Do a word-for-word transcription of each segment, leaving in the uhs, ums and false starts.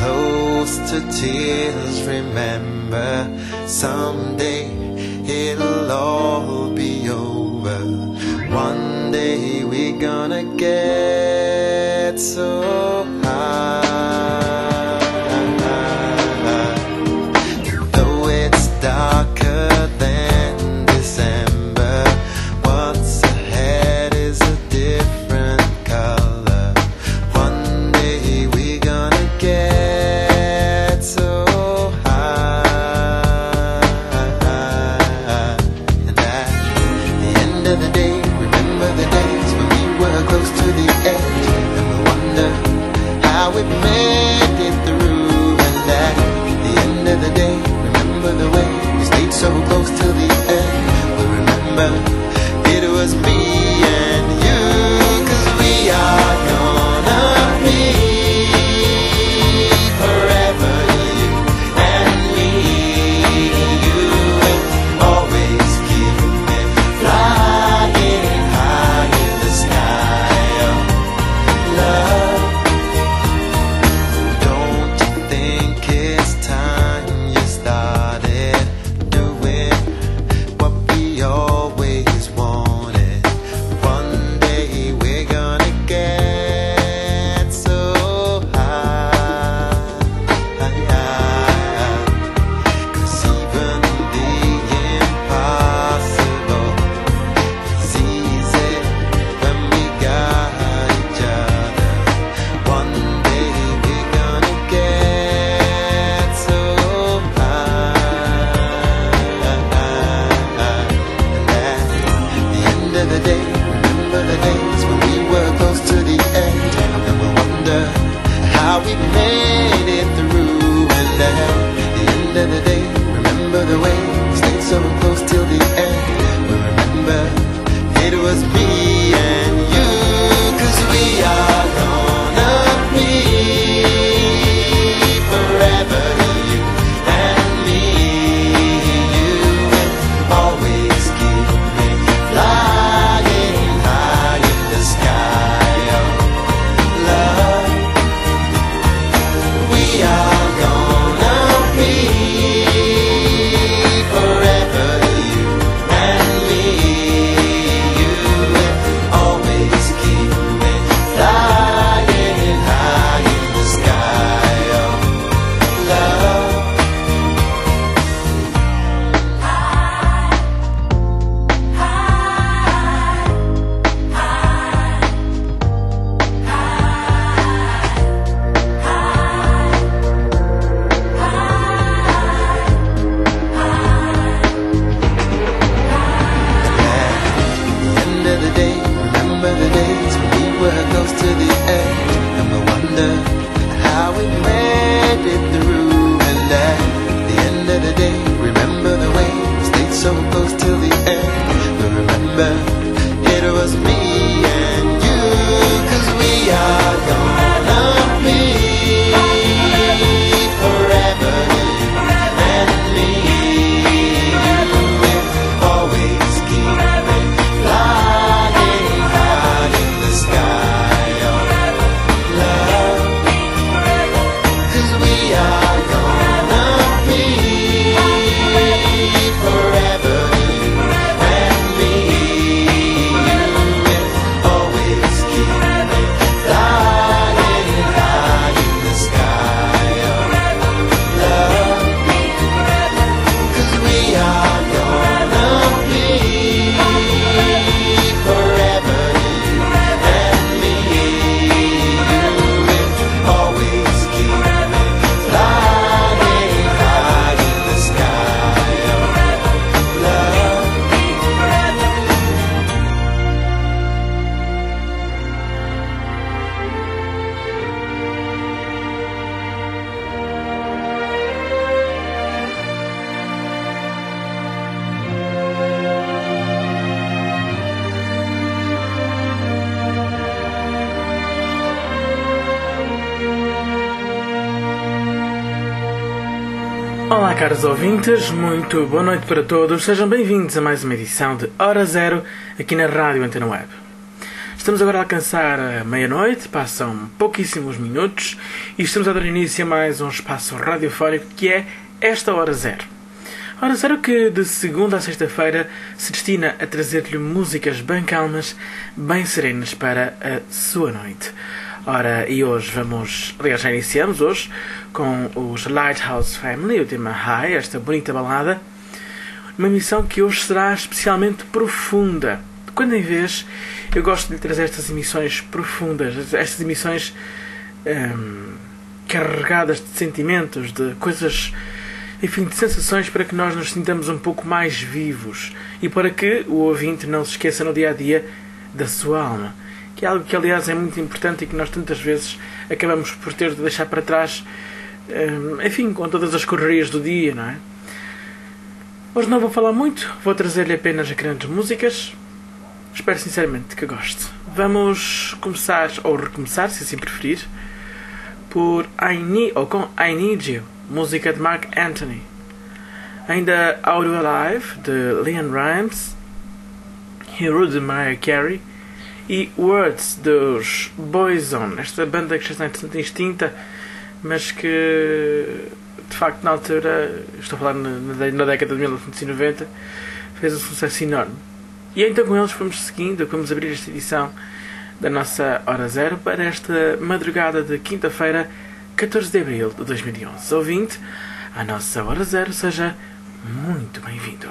close to tears. Remember, someday it'll all be over. One day we're gonna get so high. Though it's darker than December, what's ahead is a different color. One day we're gonna get so high. And at the end of the day, remember the days when we were close to the edge, and we wonder how we made it through. And at the end of the day, remember the way we stayed so close till the end. We remember it was me and you, 'cause we are gonna be forever, you and me. You will always keep me flying high in the sky of love. Don't you think it's time you started doing what we always wanted? One day we're gonna get so high. 'Cause even the impossible is easy when we got each other. One day we're gonna get so high. And at the end of the day, remember the days when we were close to the end, and we'll wonder how we made it through. And at the end of the day, remember the way we stayed so close till the end. We remember it was me and you, 'cause we are gonna be forever, you and me. You will always keep me flying high in the sky of love. We are gonna be forever, you and me. You will always keep me flying high in the sky of love. At the end of the day, remember the days when we were close to the edge, and we wonder how we made it through. And at the end of the day, remember the way we stayed so close till the end. We remember it was me and you, 'cause we are gonna be forever, you and me. You will always keep me flying high in the sky of love. 'Cause we are gonna be forever, you and me. You will always keep me flying high in the sky of love. 'Cause we are gonna be forever, you and me. You will always keep me flying high in the sky of love. Olá, caros ouvintes, muito boa noite para todos. Sejam bem-vindos a mais uma edição de Hora Zero aqui na Rádio Antena Web. Estamos agora a alcançar a meia-noite, passam pouquíssimos minutos e estamos a dar início a mais um espaço radiofónico que é esta Hora Zero. Hora Zero que de segunda a sexta-feira se destina a trazer-lhe músicas bem calmas, bem serenas para a sua noite. Ora, e hoje vamos, aliás já iniciamos hoje com os Lighthouse Family, o tema High, esta bonita balada. Uma emissão que hoje será especialmente profunda. De quando em vez eu gosto de lhe trazer estas emissões profundas, estas emissões hum, carregadas de sentimentos, de coisas, enfim, de sensações, para que nós nos sintamos um pouco mais vivos e para que o ouvinte não se esqueça no dia a dia da sua alma, que é algo que aliás é muito importante e que nós tantas vezes acabamos por ter de deixar para trás, hum, enfim, com todas as correrias do dia, não é? Hoje não vou falar muito, vou trazer-lhe apenas grandes músicas. Espero sinceramente que goste. Vamos começar, ou recomeçar, se assim preferir, por I Need, ou com I Need You, música de Mark Anthony. Ainda Are You Alive, de Leanne Rimes, Hero, de Mariah Carey, e Words, dos Boyzone, esta banda que já está bastante extinta, mas que, de facto, na altura, estou a falar na, na década de mil novecentos e noventa, fez um sucesso enorme. E então com eles fomos seguindo, vamos abrir esta edição da nossa Hora Zero para esta madrugada de quinta-feira, catorze de abril de dois mil e onze. Ouvinte, a nossa Hora Zero, seja muito bem-vindo.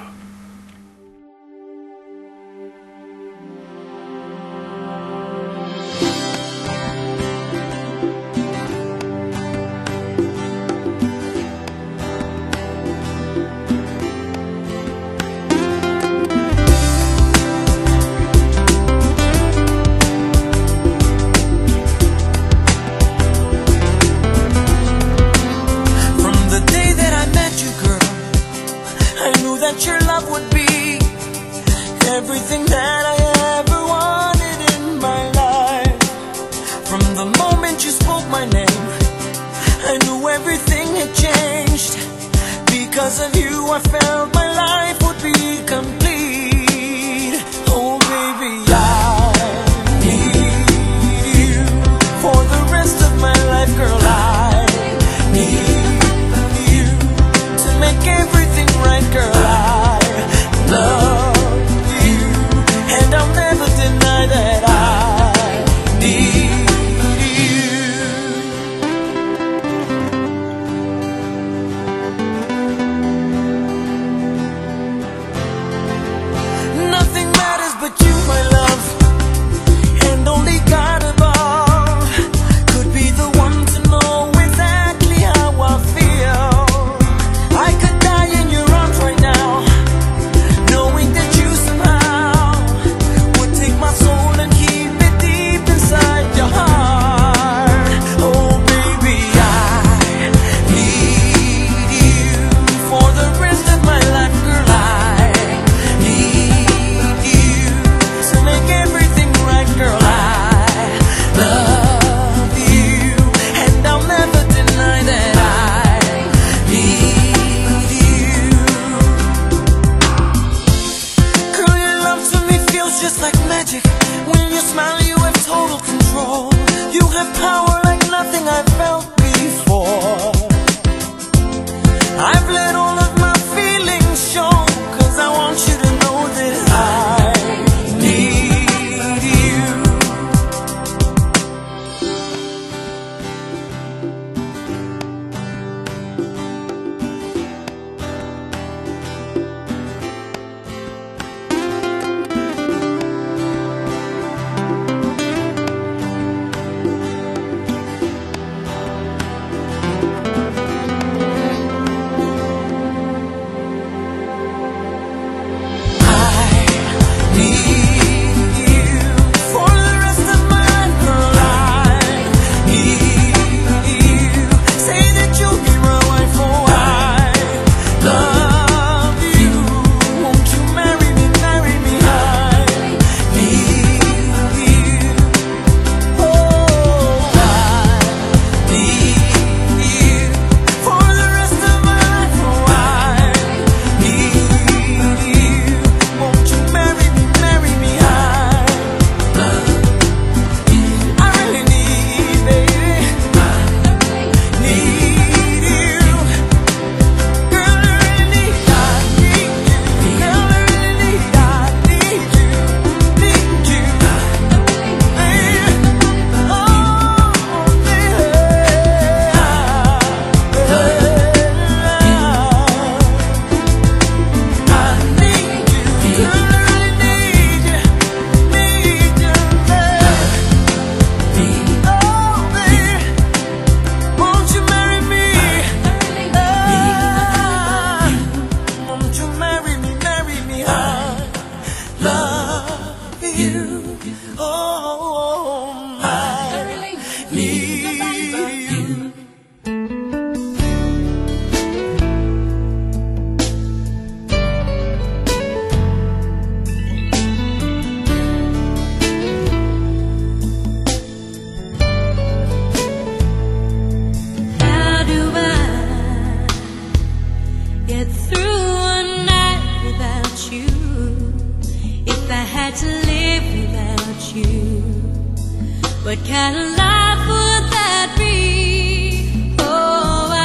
kind of life would that be? Oh, I,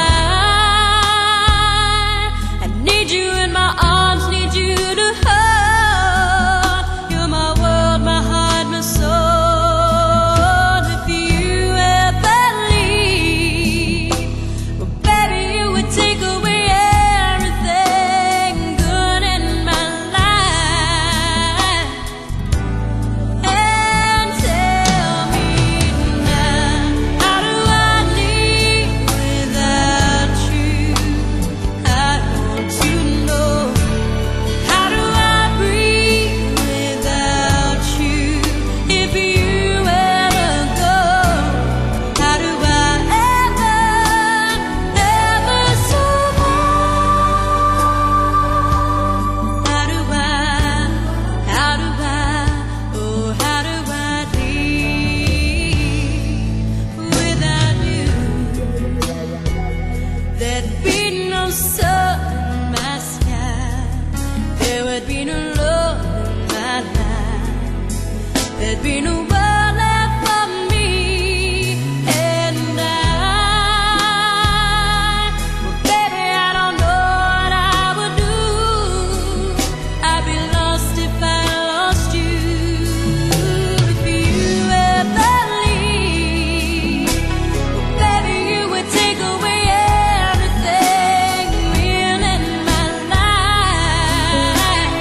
I need you in my arms, need you to hold. You're my world, my heart, my soul. If you ever leave, well, baby, you would take away everything good in my life. And tell me now, how do I live without you? I want to know. How do I breathe without you? If you ever go, how do I ever, ever survive? How do I, how do I, oh, how do I live without you? There'd be no sun in my sky, there would be no love in my life, there'd be no world left for me and I. Well, baby, I don't know what I would do. I'd be lost if I lost you. If you ever leave, well, baby, you would take away everything real in my life.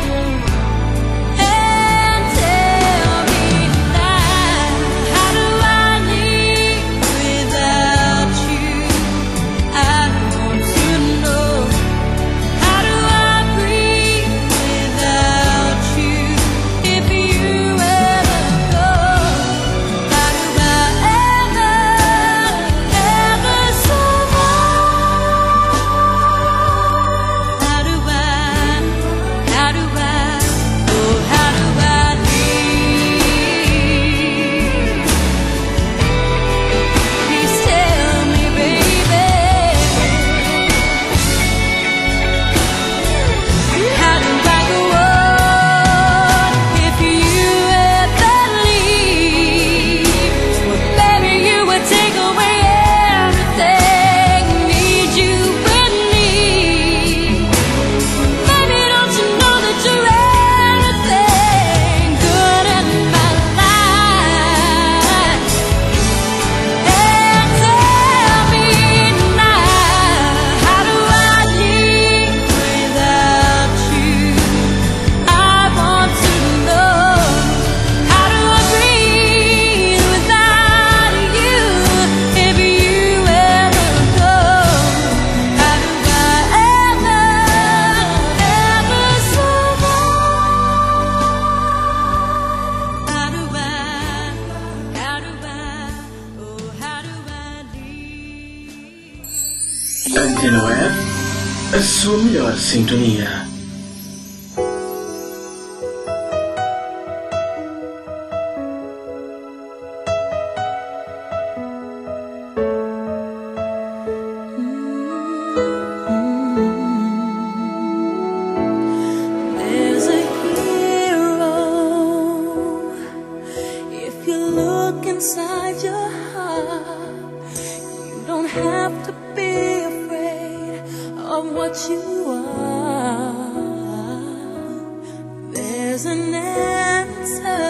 And tell me now, how do I live without you? I want to know. How do I breathe without you? If you ever go, how do I ever, ever survive? How do I, how do I, oh, how do I live? Please tell me, baby. How do I go on if you ever leave? Well, baby, you would take away everything. Need you with me. Baby, don't you know that you're everything good in my life? And tell me now, how do I live without you? I want to know. How do I breathe without you? If you ever go, how do I ever, ever survive? How do I, how do I, oh, how do I live? Antena Web, a sua melhor sintonia. There's a hero. If you look inside your heart, you don't have to be afraid of what you are. There's an answer.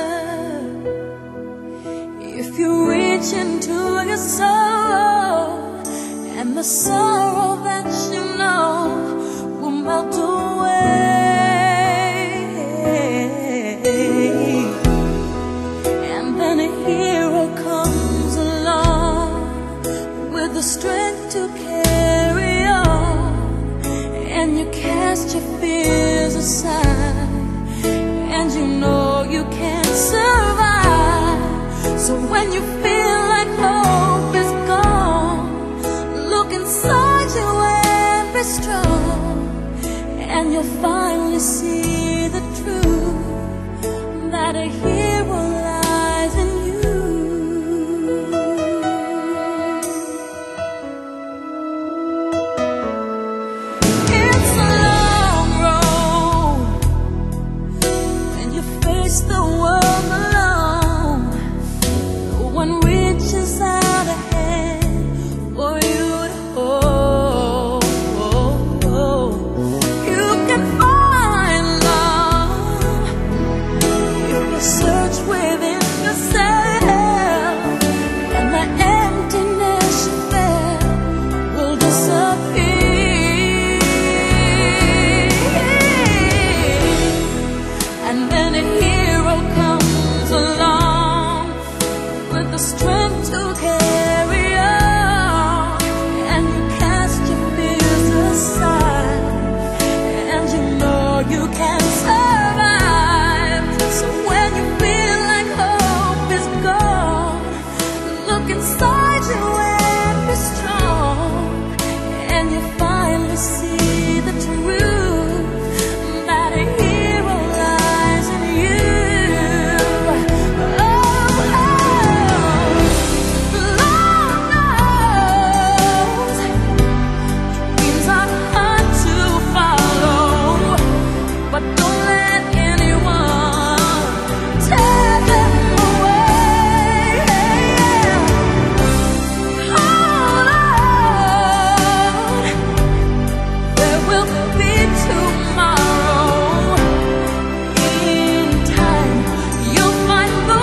If you reach into your soul, and the sorrow that you know will melt away, and then a hero comes along with the strength to carry on, and you cast your fears aside, and you know you can't survive. So when you feel like hope is gone, look inside you and be strong, and you'll finally see the truth, that a hero lies in you. It's a long road when you face the world alone. No one reads look inside you and be strong, and you finally see the truth that a hero lies in you. Oh, oh, Lord knows dreams are hard to follow, but don't let anyone tear them away. Hold on, there will be tomorrow. In time, you'll find the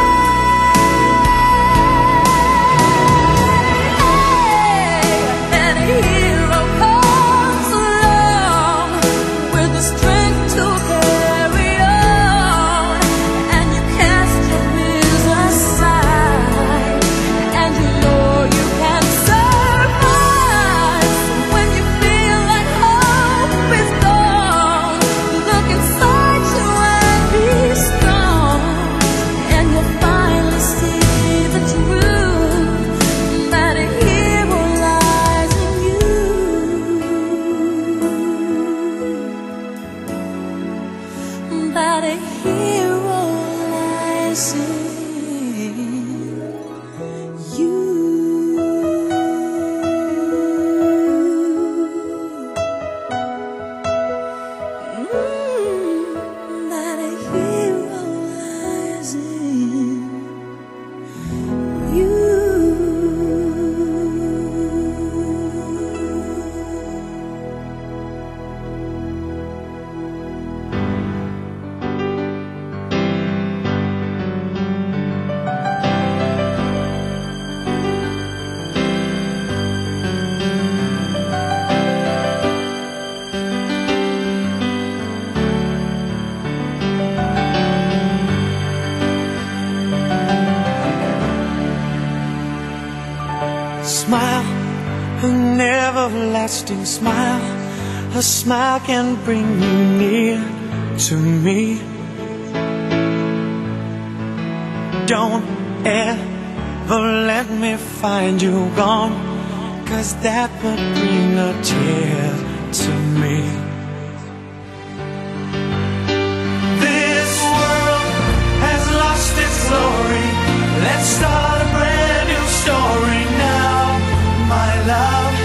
way. And a hero comes along with the strength to carry on, and you cast your fears aside, and you know you can survive. When you feel like hope is gone, look inside you and be strong, and you'll finally see the truth that a hero lies in you. That a hero lies in you. Mm, that a hero lies in you. Smile, an everlasting smile. A smile can bring you near to me. Don't ever let me find you gone, 'cause that would bring a tear to me. This world has lost its glory. Let's start a brand new story now, my love.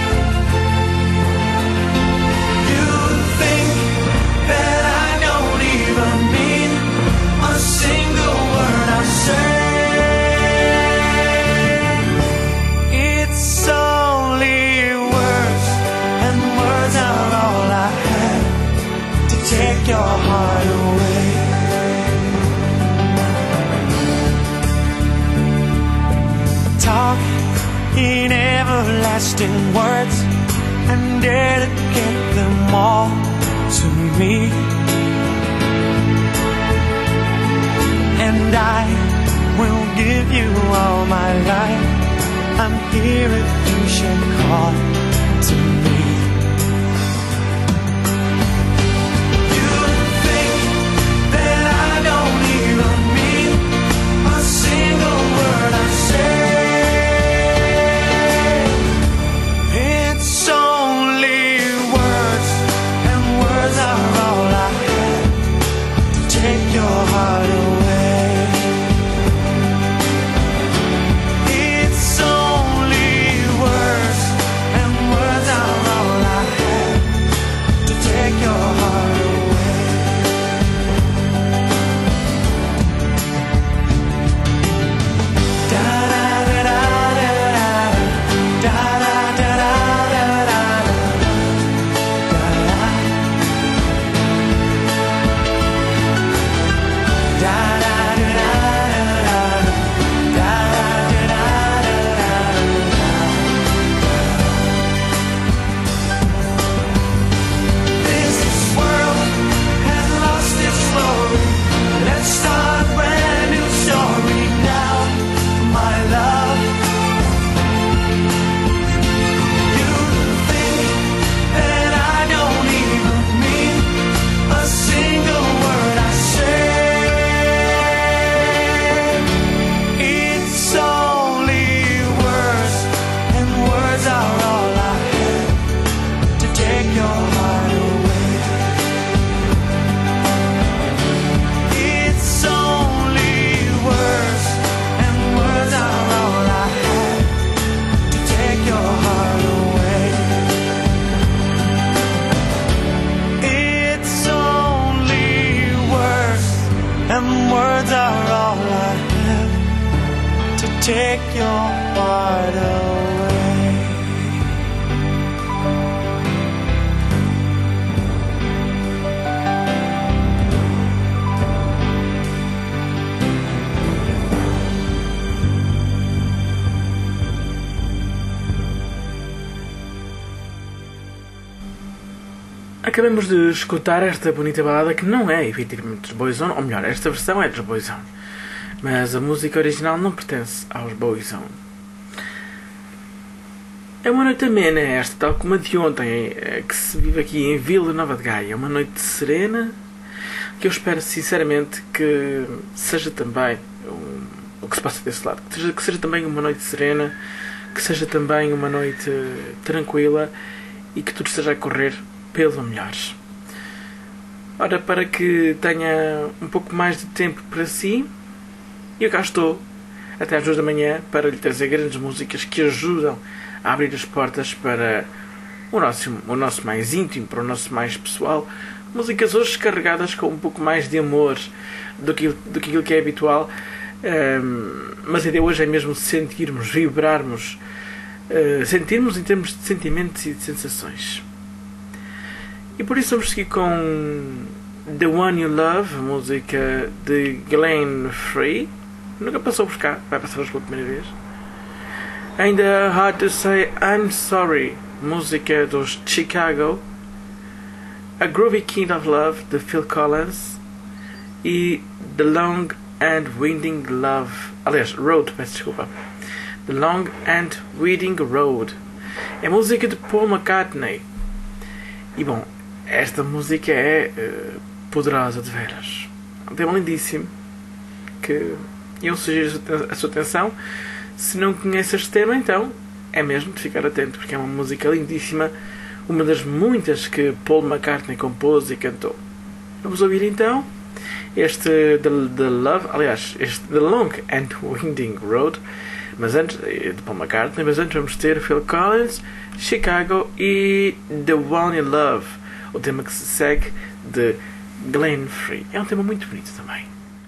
You think that I don't even mean a single word I say. It's only words, and words are all I have to take your heart away. Talk in everlasting words and dedicate them all to me. And I will give you all my life. I'm here if you should call to me. You think that I don't even mean a single word I say. It's only words, and words are all I have to take your heart away. It's only words, and words are part away. Acabamos de escutar esta bonita balada que não é efetivamente dos Boyzone, ou melhor, esta versão é dos Boyzone, mas a música original não pertence aos Boyzone. É uma noite amena esta, tal como a de ontem, que se vive aqui em Vila Nova de Gaia. É uma noite serena, que eu espero sinceramente que seja também um, o que se passa desse lado, que seja, que seja também uma noite serena, que seja também uma noite tranquila e que tudo esteja a correr pelo melhor. Ora, para que tenha um pouco mais de tempo para si, eu cá estou até às duas da manhã para lhe trazer grandes músicas que ajudam a abrir as portas para o nosso, o nosso mais íntimo, para o nosso mais pessoal. Músicas hoje carregadas com um pouco mais de amor do que, do que aquilo que é habitual, um, mas a ideia hoje é mesmo sentirmos, vibrarmos, uh, sentirmos em termos de sentimentos e de sensações. E por isso vamos seguir com The One You Love, a música de Glenn Frey. Nunca passou por cá, vai passar hoje pela primeira vez. Ainda Hard to Say I'm Sorry, música dos Chicago. A Groovy Kind of Love, de Phil Collins. E The Long and Winding Love, aliás, Road, peço desculpa. The Long and Winding Road. É música de Paul McCartney. E bom, esta música é uh, poderosa de veras. Um tema lindíssimo que eu sugiro a sua atenção. Se não conhece este tema, então é mesmo de ficar atento, porque é uma música lindíssima, uma das muitas que Paul McCartney compôs e cantou. Vamos ouvir então este The, the Love, aliás, este The Long and Winding Road, mas antes de Paul McCartney, mas antes vamos ter Phil Collins, Chicago e The One You Love, o tema que se segue de Glenn Frey. É um tema muito bonito também.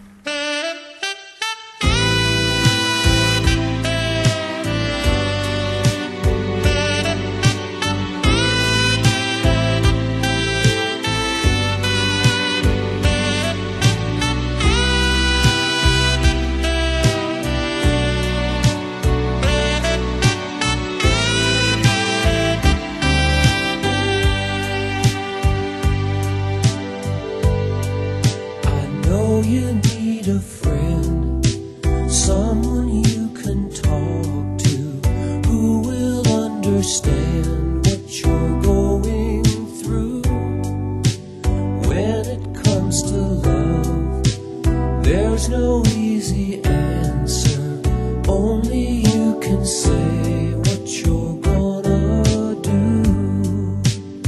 You need a friend, someone you can talk to, who will understand what you're going through. When it comes to love, there's no easy answer, only you can say what you're gonna do.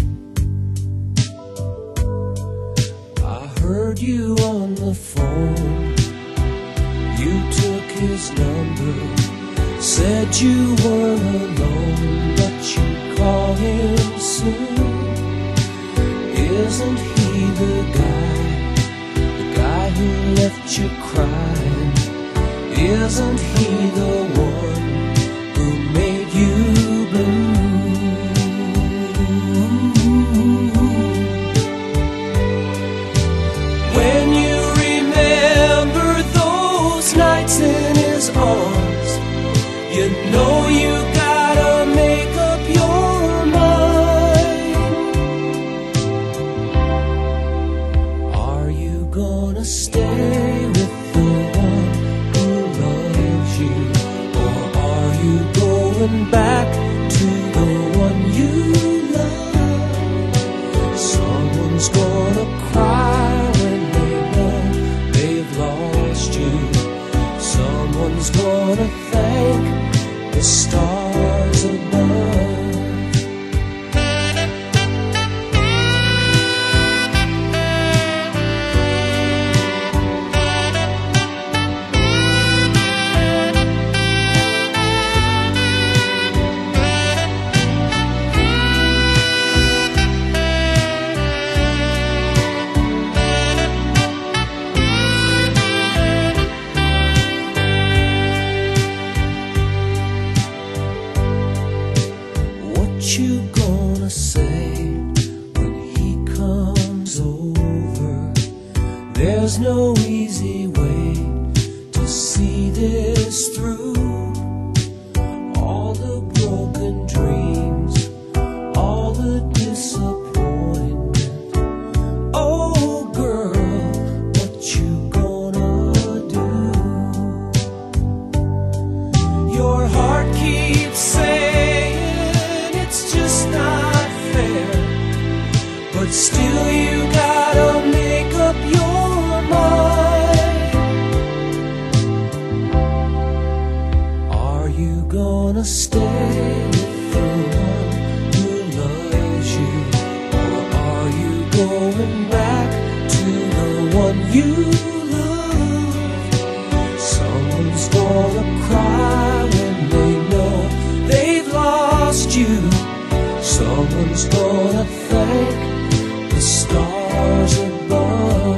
I heard you on the phone, you took his number, said you weren't alone, but you'd call him soon. Isn't he the guy, the guy who left you crying? Isn't he the one who made you blue? When you remember those nights in his arms, you know you gotta make up your mind. Are you gonna stay with the one who loves you, or are you going back to the one you love? Someone's gonna cry when they know they've lost you. Someone's gonna thank the stars above. There's no easy way to see this through. All the broken dreams, all the disappointment. Oh girl, what you gonna do? Your heart keeps saying it's just not fair, but still you gotta make up your mind. Are you gonna stay with the one who loves you, or are you going back to the one you love? Someone's gonna cry when they know they've lost you. Someone's gonna thank the stars above.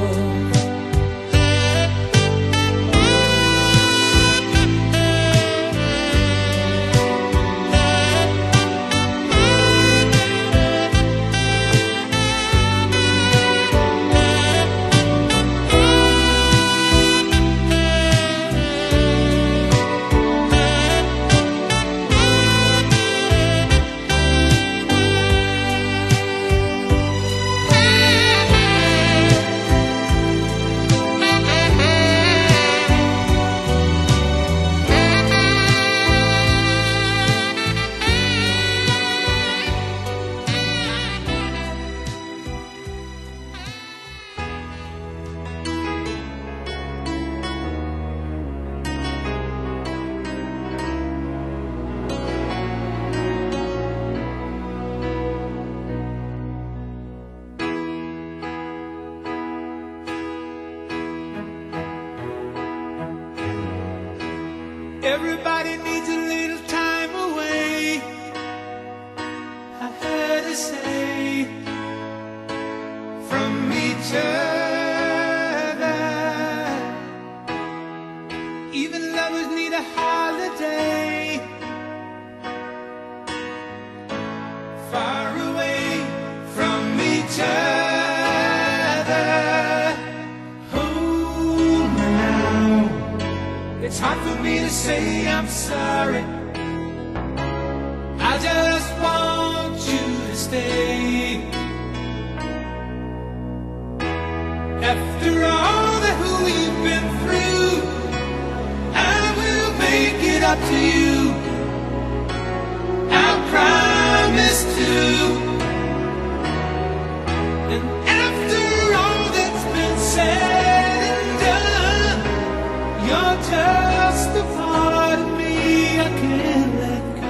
Everybody needs a little time away, I heard her say, from each other. Even lovers need a holiday, far away from each other. Hold me now, it's hard for me to say I'm sorry. I just want you to stay. After all that we've been through, I will make it up to you. I promise to. And after all that's been said and done, you're just a part of me I can't let go.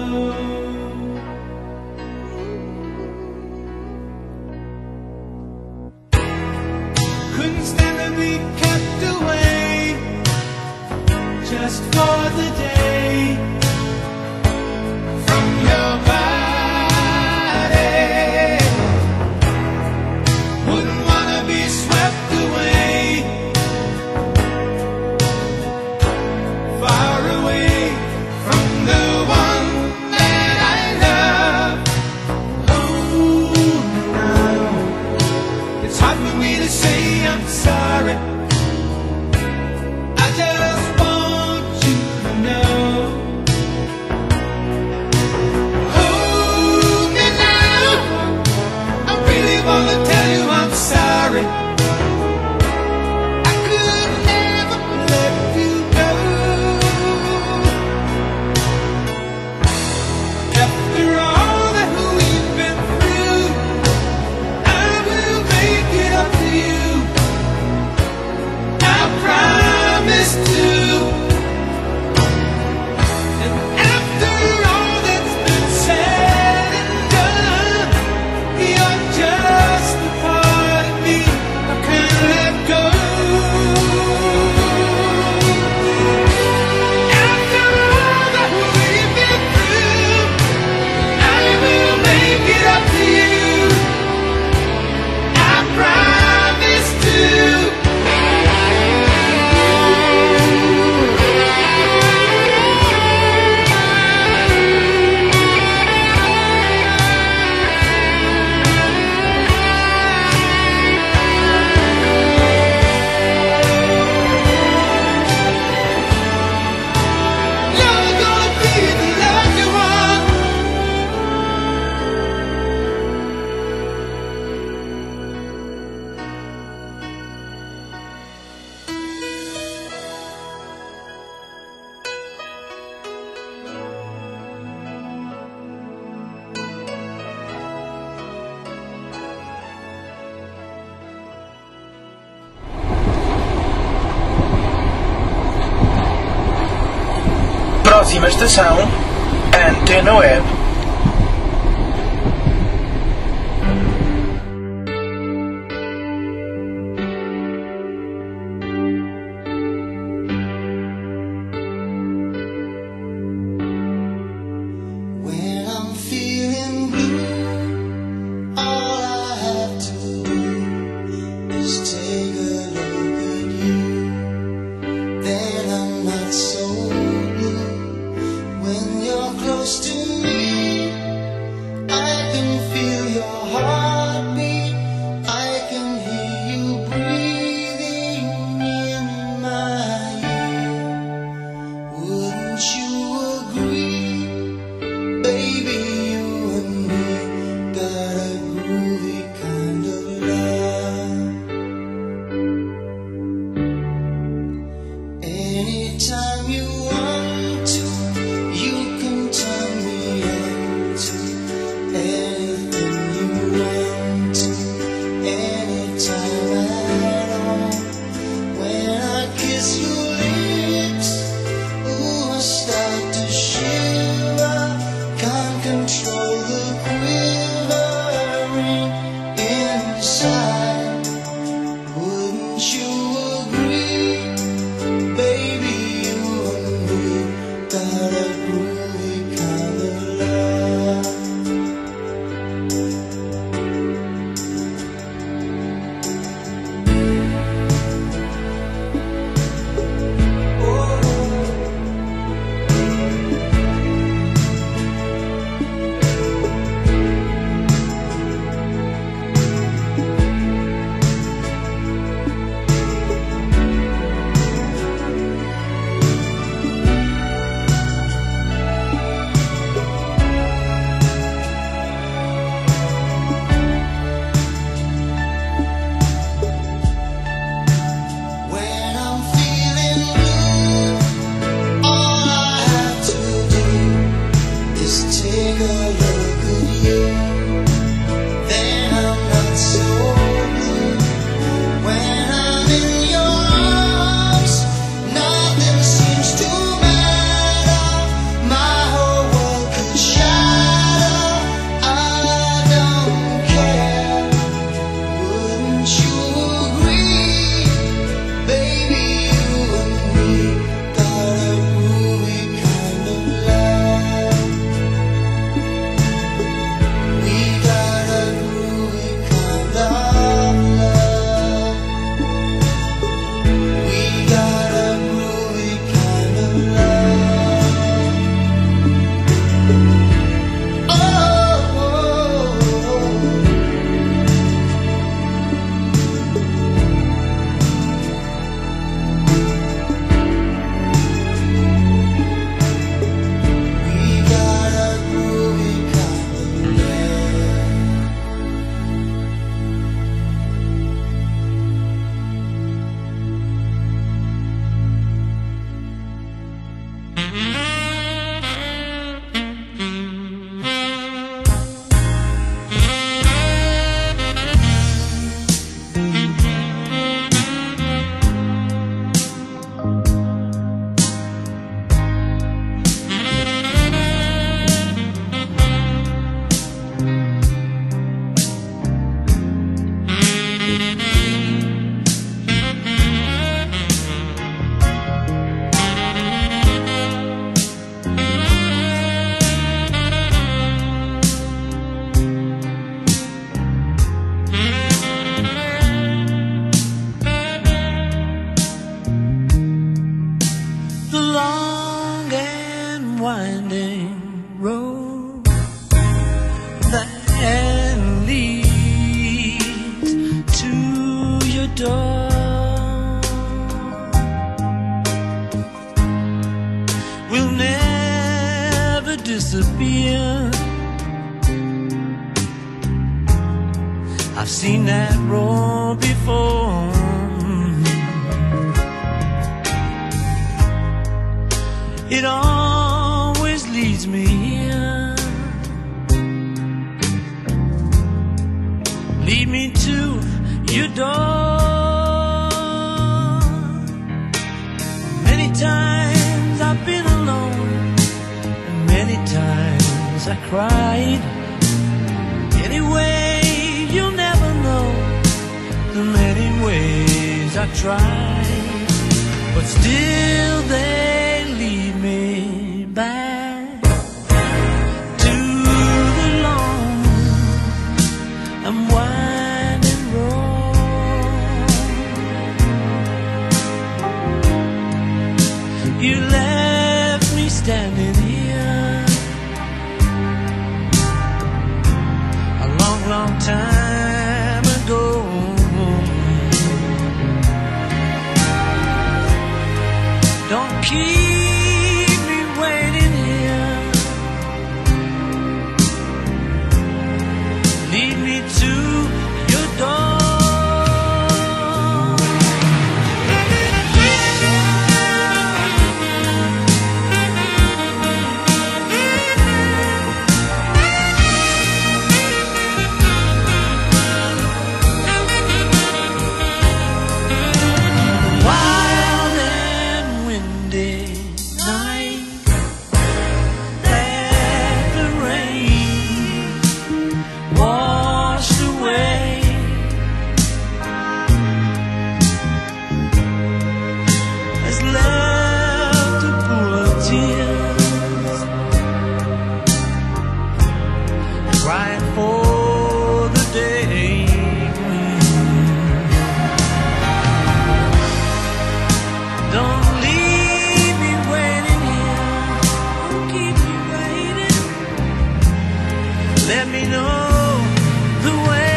Couldn't stand to be kept away just for the day. próxima estação, Antena Web. When I'm feeling blue, all I have to do is take a look at you. Then I'm not so blue. When you're close to me, I can feel your heartbeat. I can hear you breathing in my ear. Wouldn't you agree? Baby, you and me got a groovy kind of love. Anytime you want to, you can turn me on to anything you want to, anytime at all. When I kiss your lips, ooh, I start to shiver. Can't control the quivering inside. Wouldn't you agree? Baby, you and me got a groovy kind of love. When I'm feeling blue, all I have to do is take a look at you. Then I'm not so blue. When I'm in your arms, nothing seems to matter. My whole world could shatter. I don't care. Wouldn't you agree? Baby, you and me got a groovy kind of love. We got a groovy kind of love. We got a groovy kind of love. Oh, oh, oh. We got a groovy kind of love. The long and winding road that leads to your door will never disappear. I've seen that road before. It always leads me here. Lead me to your door. Many times I've been alone many times I cried. Anyway, you'll never know the many ways I tried, but still they lead me back to the long and winding road. You left me standing here a long, long time ago. Don't keep me waiting here. Lead me to your door. Wild and windy night, let the rain washed away. Has left a pool of tears, crying for the day when. Don't leave me waiting here. Don't keep me waiting. Let me know the way.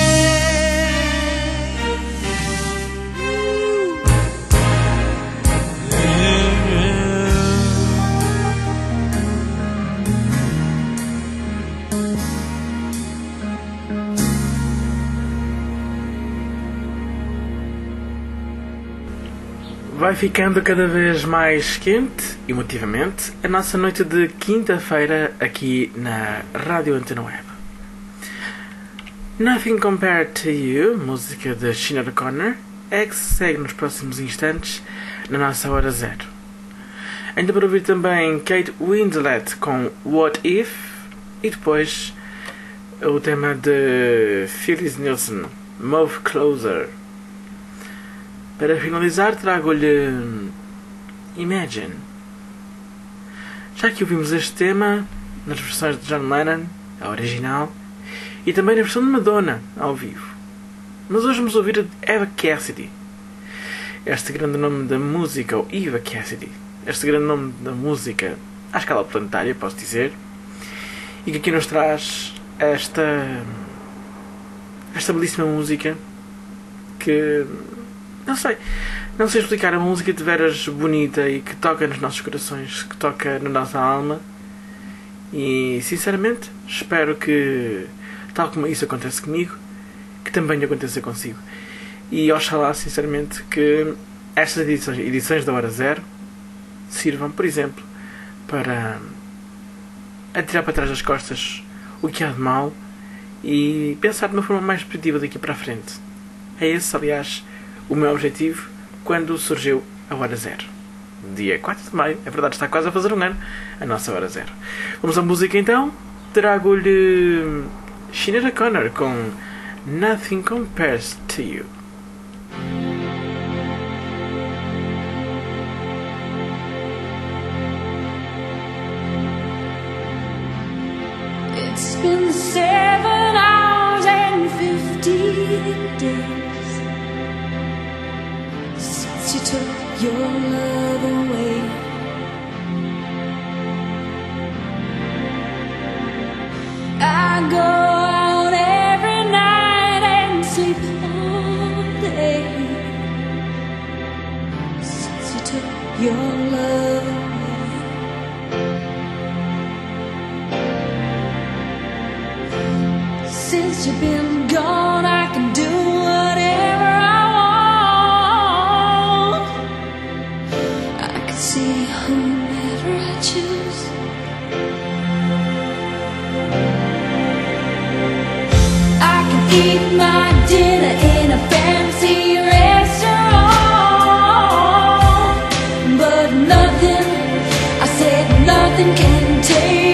Vai ficando cada vez mais quente, emotivamente, a nossa noite de quinta-feira aqui na Rádio Antena Web. Nothing Compared to You, música de Sinéad O'Connor, é que se segue nos próximos instantes na nossa hora zero. Ainda para ouvir também Kate Winslet com What If e depois o tema de Phyllis Nielsen, Move Closer. Para finalizar, trago-lhe Imagine. Já que ouvimos este tema nas versões de John Lennon, a original, e também na versão de Madonna, ao vivo. Mas hoje vamos ouvir a Eva Cassidy. Este grande nome da música, ou Eva Cassidy. Este grande nome da música à escala planetária, posso dizer. E que aqui nos traz esta, esta belíssima música que... Não sei, não sei explicar, a música de veras bonita e que toca nos nossos corações, que toca na nossa alma. E sinceramente espero que, tal como isso acontece comigo, que também aconteça consigo. E oxalá sinceramente que estas edições, edições da Hora Zero sirvam, por exemplo, para atirar para trás das costas o que há de mal e pensar de uma forma mais positiva daqui para a frente. É esse, aliás, o meu objetivo quando surgiu a Hora Zero. Dia quatro de maio, é verdade, está quase a fazer um ano a nossa Hora Zero. Vamos à música então. Trago-lhe Sinéad O'Connor com Nothing Compares to You. It's been seven hours and fifteen days since you took your love away. I go out every night and sleep all day since you took your love away. Since you've been gone, I can do whatever I want. I can see whomever I choose. I can eat my dinner in a fancy restaurant, but nothing, I said nothing can take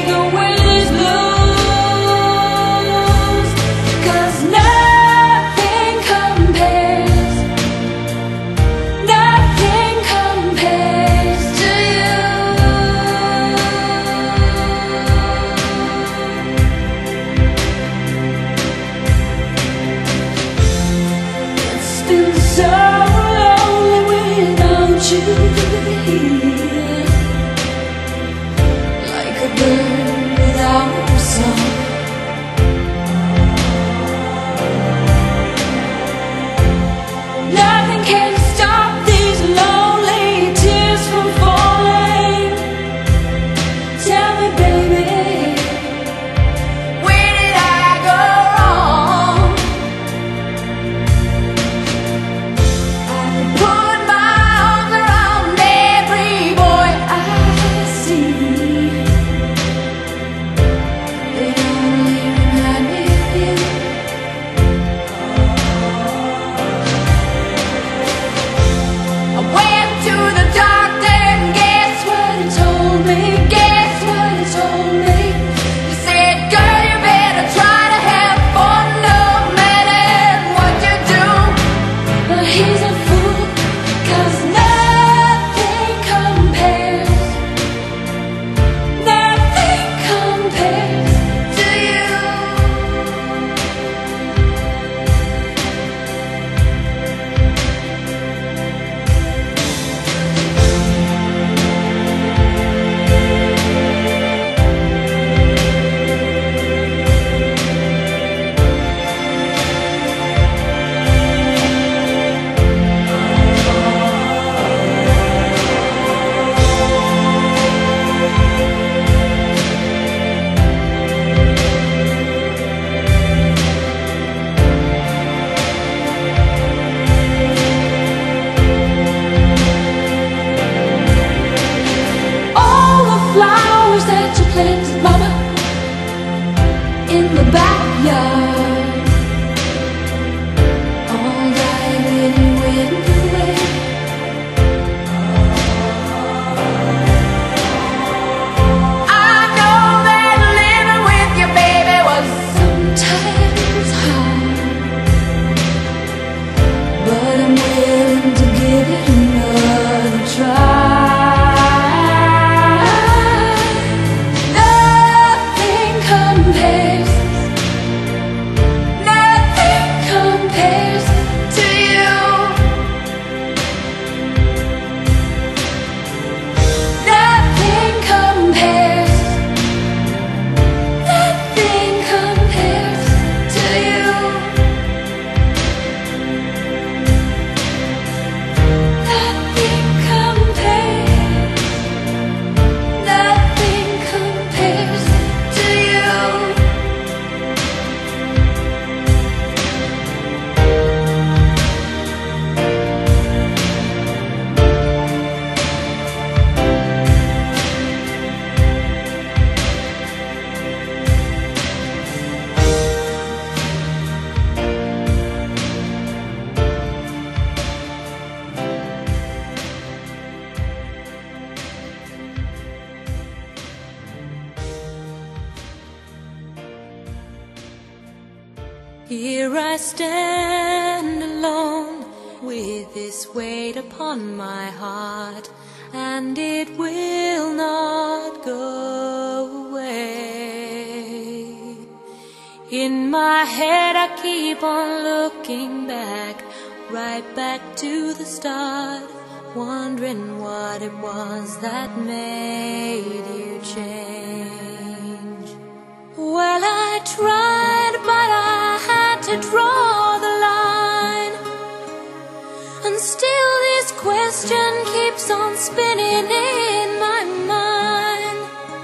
Here I stand alone with this weight upon my heart, and it will not go away. In my head I keep on looking back, right back to the start, wondering what it was that made you change. Well, I tried, but I had to draw the line, and still this question keeps on spinning in my mind.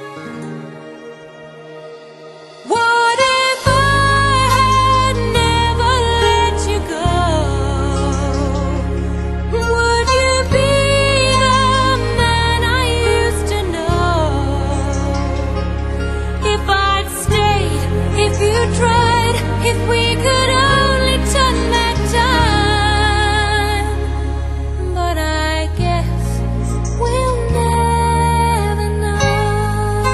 What if I had never let you go? Would you be the man I used to know? If I'd stayed, if you tried, if we could only turn back time. But I guess we'll never know.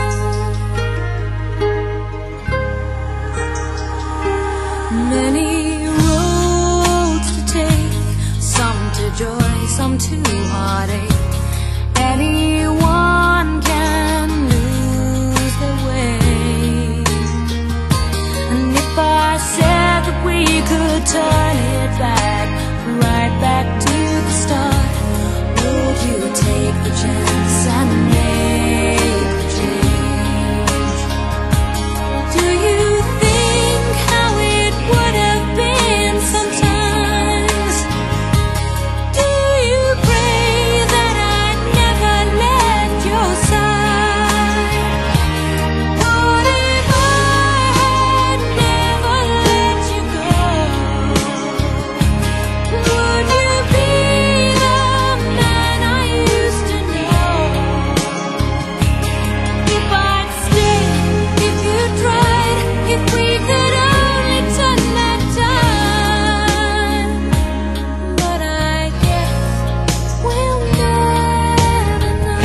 Many roads to take, some to joy, some to heartache. Anyone can lose their way. And if I said that we could turn it back, right back to the start, would you take the chance and make the change? Do you think how it would have been sometimes? Do you pray that I'd never left your side? What if I had never let you go? Would you be the man I used to know? If I'd stayed, if you tried, if we could only turn back time. But I guess we'll never know.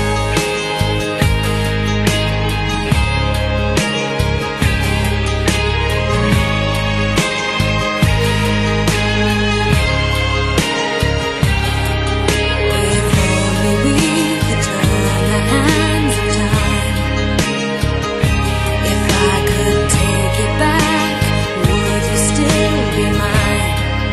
If only we could turn the hands of time. If I could take it back, would you still be mine?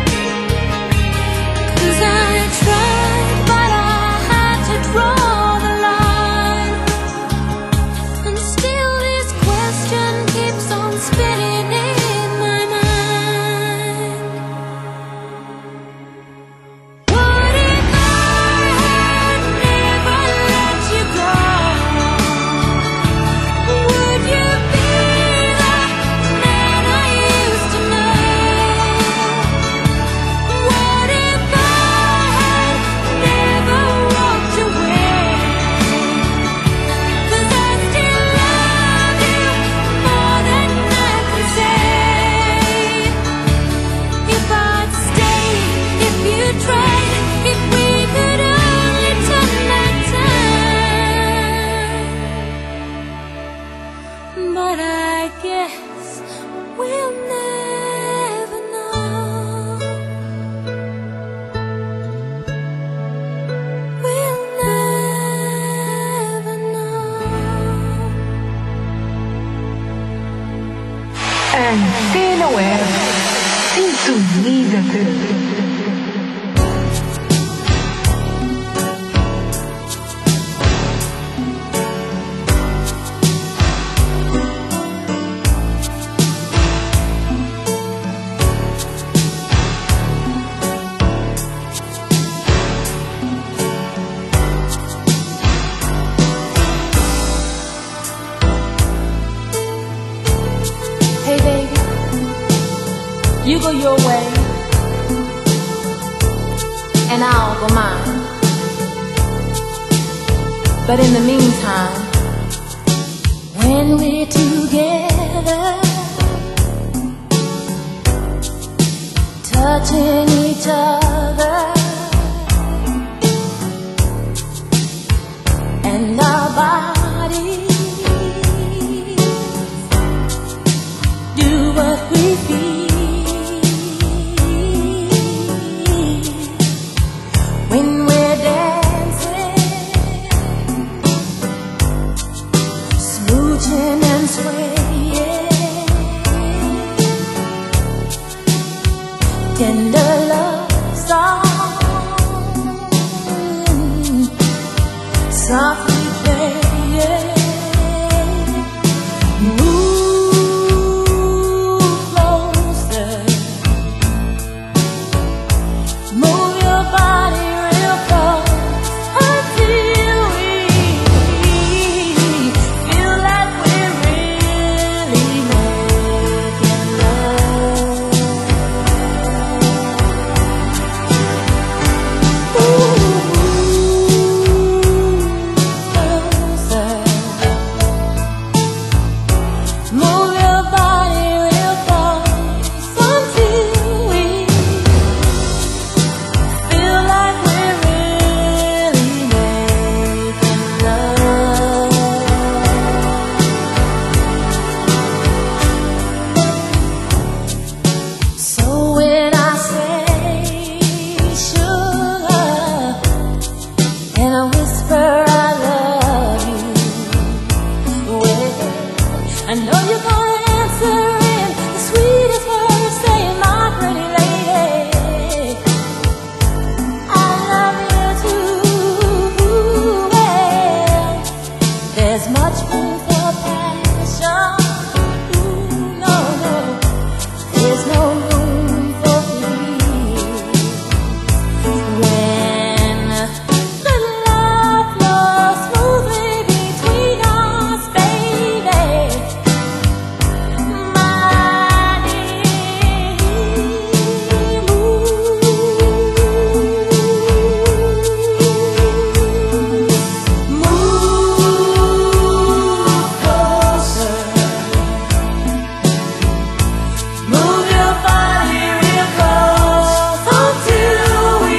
'Cause I tried, but I had to draw the line, and still this question keeps on spinning in my mind. What if I had never let you go? Would you be the man I used to know? What if I had never walked away? 'Cause I still love you more than I can say. If I'd stayed, if you tried, if we could only turn back time. But I guess we'll never know. We'll never know. Antena Web. Sintoniza-te. Hey baby, you go your way, and I'll go mine. But in the meantime, when we're together, touching each other, and our bodies do what we feel. I know you're gonna answer in the sweetest words, saying, my pretty lady, I love you too. Well, there's much room for passion. Ooh, no, no, there's no room for fear. When the love flows smoothly between us, baby, my dear, move closer, move your body real close until we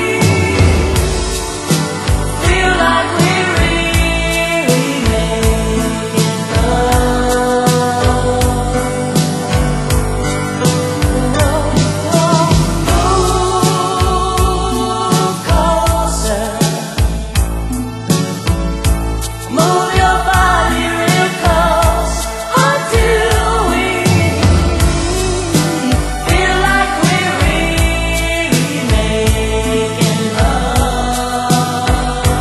feel like we're really making love. Move closer, move your body real close until we feel like we're really making love.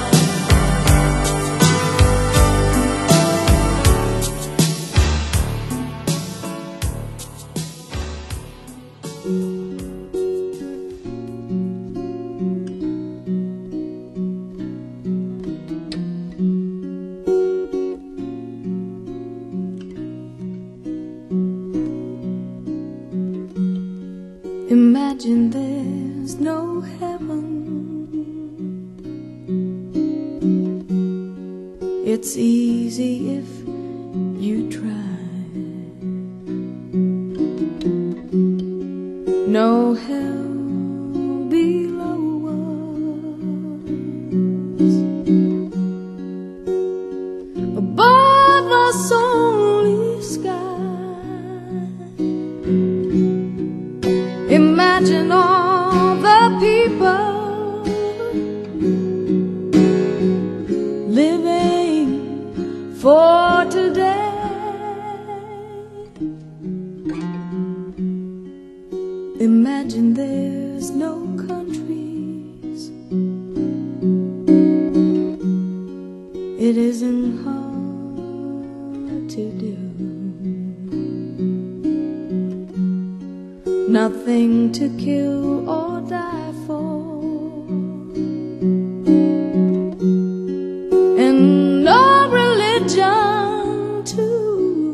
Imagine there's no heaven. It's easy if you try. No hell below us. Above us only sky. Imagine all the people living for today. Imagine there's no countries. It isn't hard to do. Nothing to kill or die for, and no religion too.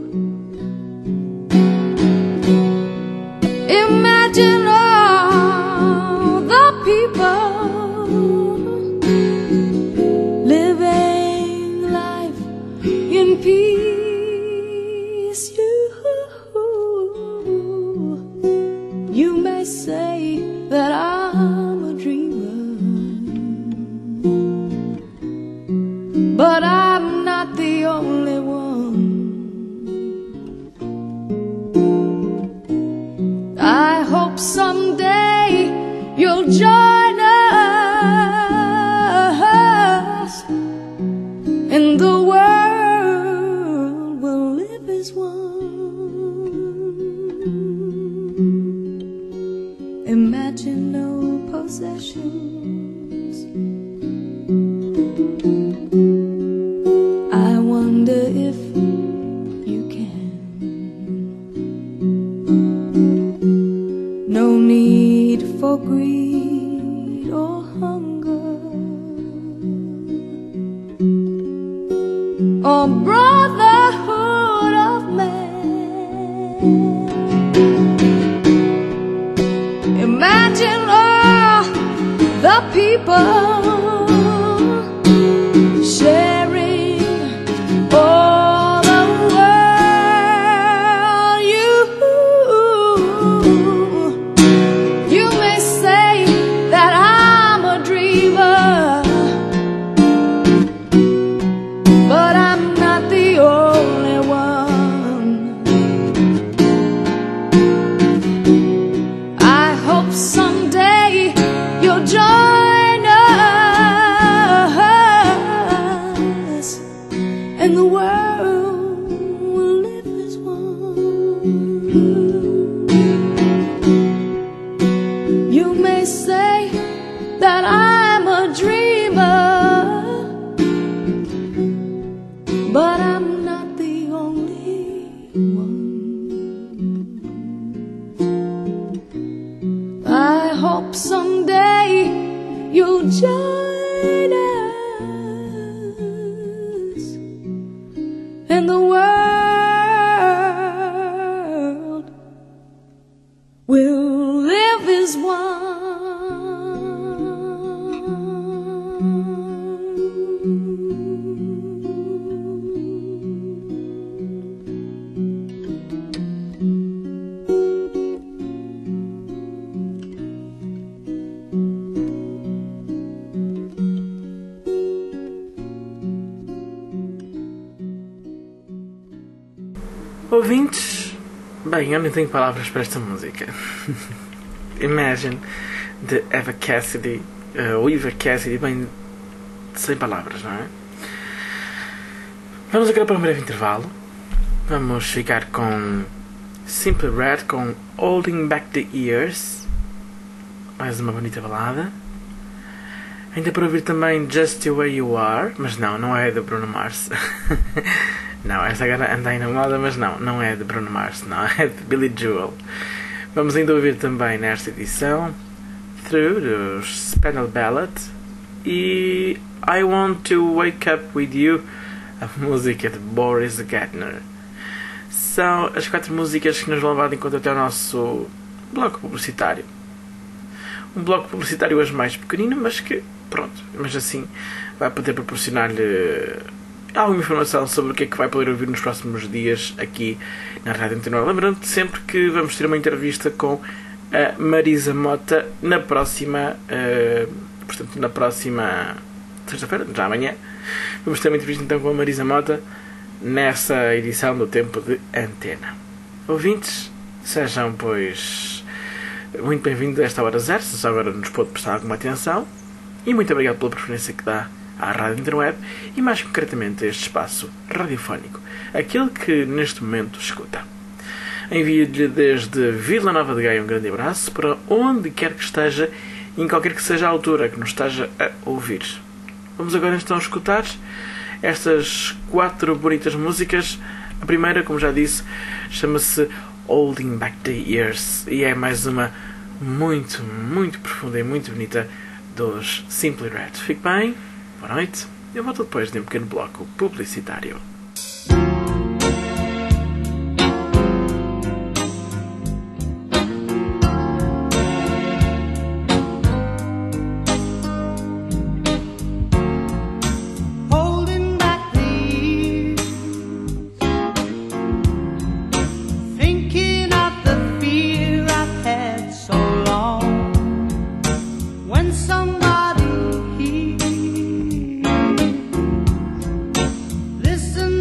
Imagine all the people living life in peace. You You may say that I'm a dreamer, but I'm not the only one. I hope someday you'll join us, and the world will live as one. Imagine no possessions. I wonder if you can. No need for greed or hunger, or brotherhood of man. Imagine all the people sharing all the world. You, you may say that I'm a dreamer, but I'm not the only one. I hope someday you'll join us. world will live as one. Ouvintes, bem, eu nem tenho palavras para esta música. Imagine, de Eva Cassidy, uh, ou Eva Cassidy, bem, sem palavras, não é? Vamos agora para um breve intervalo. Vamos ficar com Simply Red, com Holding Back the Years, mais uma bonita balada. Ainda para ouvir também Just the Way You Are, mas não, não é de Bruno Mars. Não, essa agora anda aí na moda, mas não, não é de Bruno Mars, não, é de Billy Joel. Vamos ainda ouvir também nesta edição Through, dos Spaniel Ballad, e I Want to Wake Up With You, a música de Boris Gardner. São as quatro músicas que nos vão levar de encontro até o nosso bloco publicitário. Um bloco publicitário hoje mais pequenino, mas que, pronto, mas assim vai poder proporcionar-lhe alguma informação sobre o que é que vai poder ouvir nos próximos dias aqui na Rádio Antena nove. Lembrando sempre que vamos ter uma entrevista com a Marisa Mota na próxima, uh, portanto, na próxima sexta-feira, já amanhã. Vamos ter uma entrevista então com a Marisa Mota nessa edição do Tempo de Antena. Ouvintes, sejam, pois, muito bem-vindos a esta hora zero, se só agora nos pôde prestar alguma atenção, e muito obrigado pela preferência que dá à Rádio Interweb e mais concretamente a este espaço radiofónico, aquele que neste momento escuta. Envio-lhe desde Vila Nova de Gaia um grande abraço para onde quer que esteja e em qualquer que seja a altura que nos esteja a ouvir. Vamos agora então escutar estas quatro bonitas músicas. A primeira, como já disse, chama-se Holding Back the Years e é mais uma muito, muito profunda e muito bonita dos Simply Red. Fique bem, boa noite. Eu volto depois de um pequeno bloco publicitário. Holding back the years, thinking of the fear I've had so long. When somebody hears, listen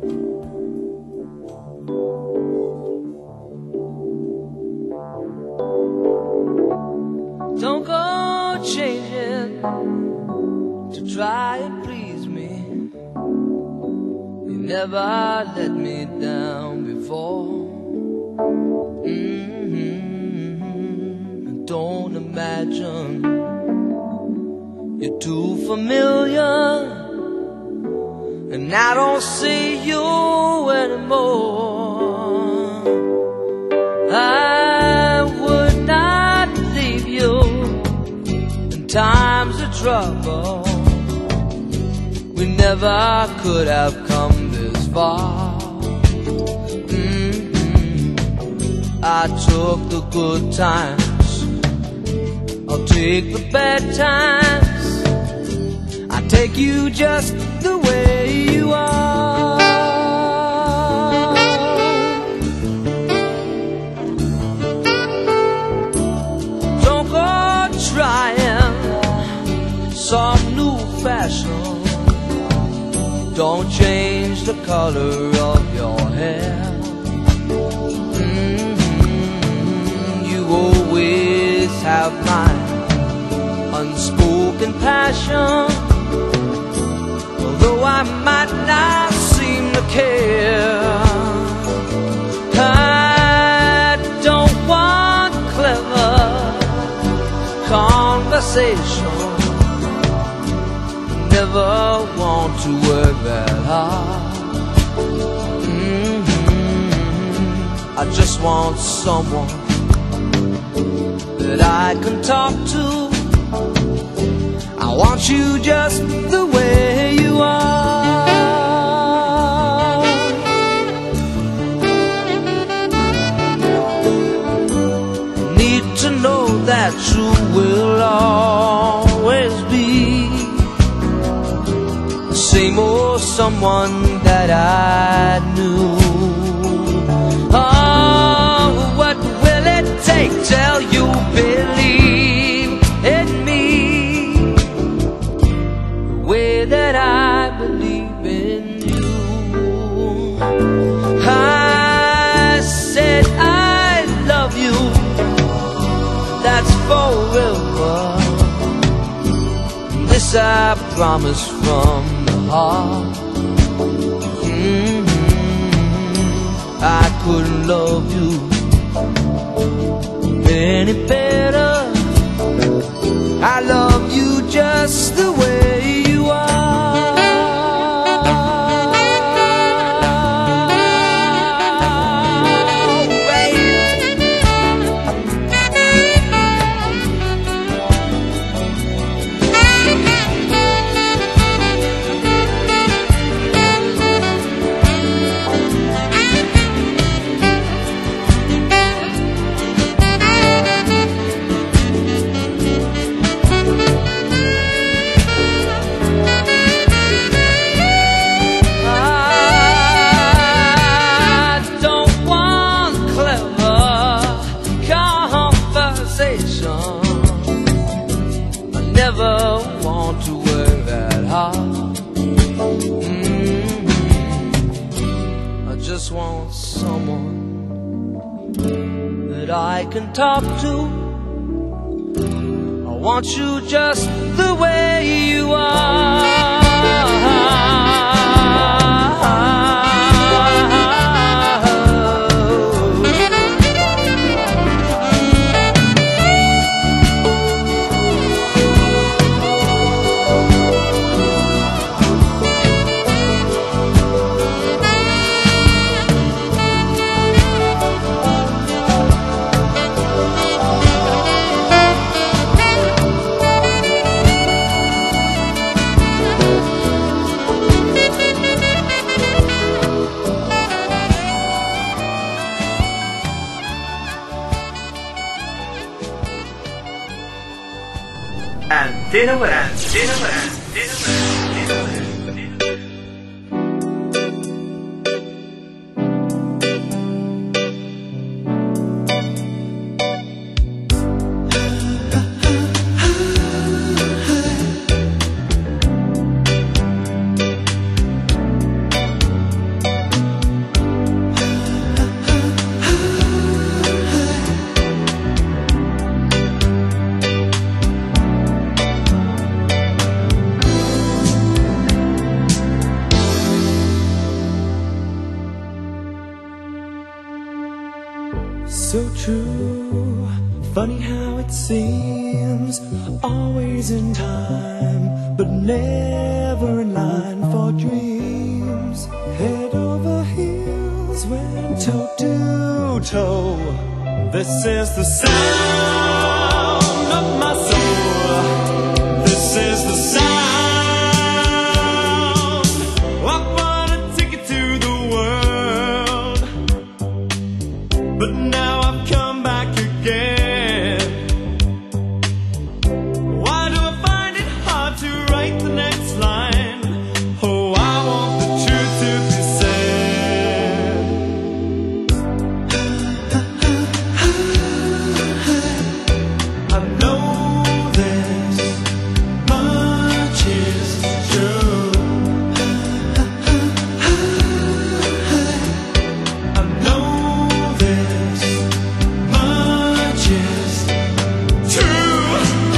Don't go changing to try and please me. You never let me down before. Mm-hmm. Don't imagine you're too familiar, and I don't see you anymore. I would not leave you in times of trouble. We never could have come this far. Mm-hmm. I took the good times, I'll take the bad times. I take you just the way you are. Don't go trying some new fashion. Don't change the color of your hair. Mm-hmm. You always have my unspoken passion. Although I might not seem to care, I don't want clever conversation. Never want to work that hard. Mm-hmm. I just want someone that I can talk to. I want you just the way you are. Need to know that you will always be the same old someone that I knew. Oh, what will it take till you believe in me that I believe in you? I said I love you, that's forever. This I promise from the heart. Mm-hmm. I couldn't love you any better. I love you just the way you are. Want someone that I can talk to. I want you just the way you are. Antena Barã, Antena Barã, Antena Barã, Antena Barã. true. Funny how it seems, always in time, but never in line for dreams. Head over heels, went toe to toe. This is the sound of my soul. This is the sound. I wanna take it to the world, but now I've come back again. Why do I find it hard to write the next line? Oh, I want the truth to be said. I know this much is true. I know this much is true.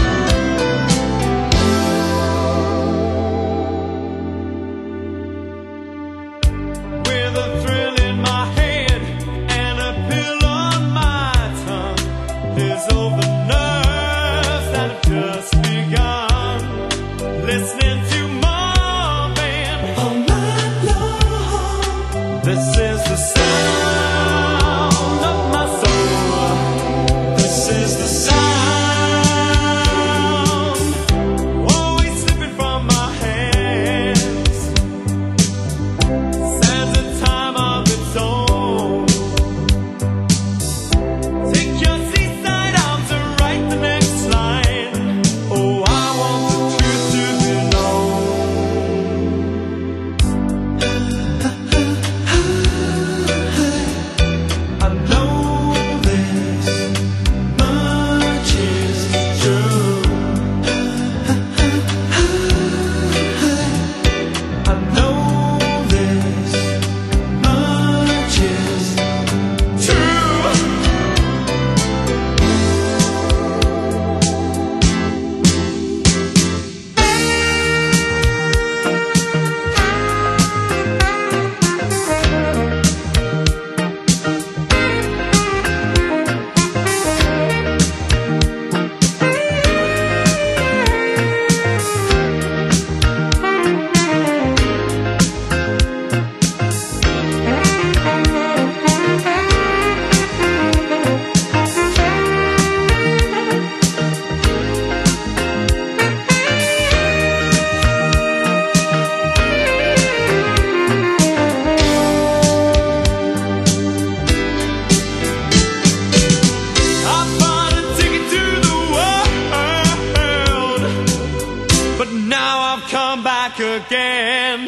With a thrill in my head and a pill on my tongue, there's over nerves that have just begun. Listening to Marvin all night long. This is the sound of my soul. This is the sound, always slipping from my hands. Stands a time of its own. Take your seaside arms and write the next line. Oh, I want the truth to be known. I know this much is true. I know this much is true. I bought a ticket to the world, but now I've come back again.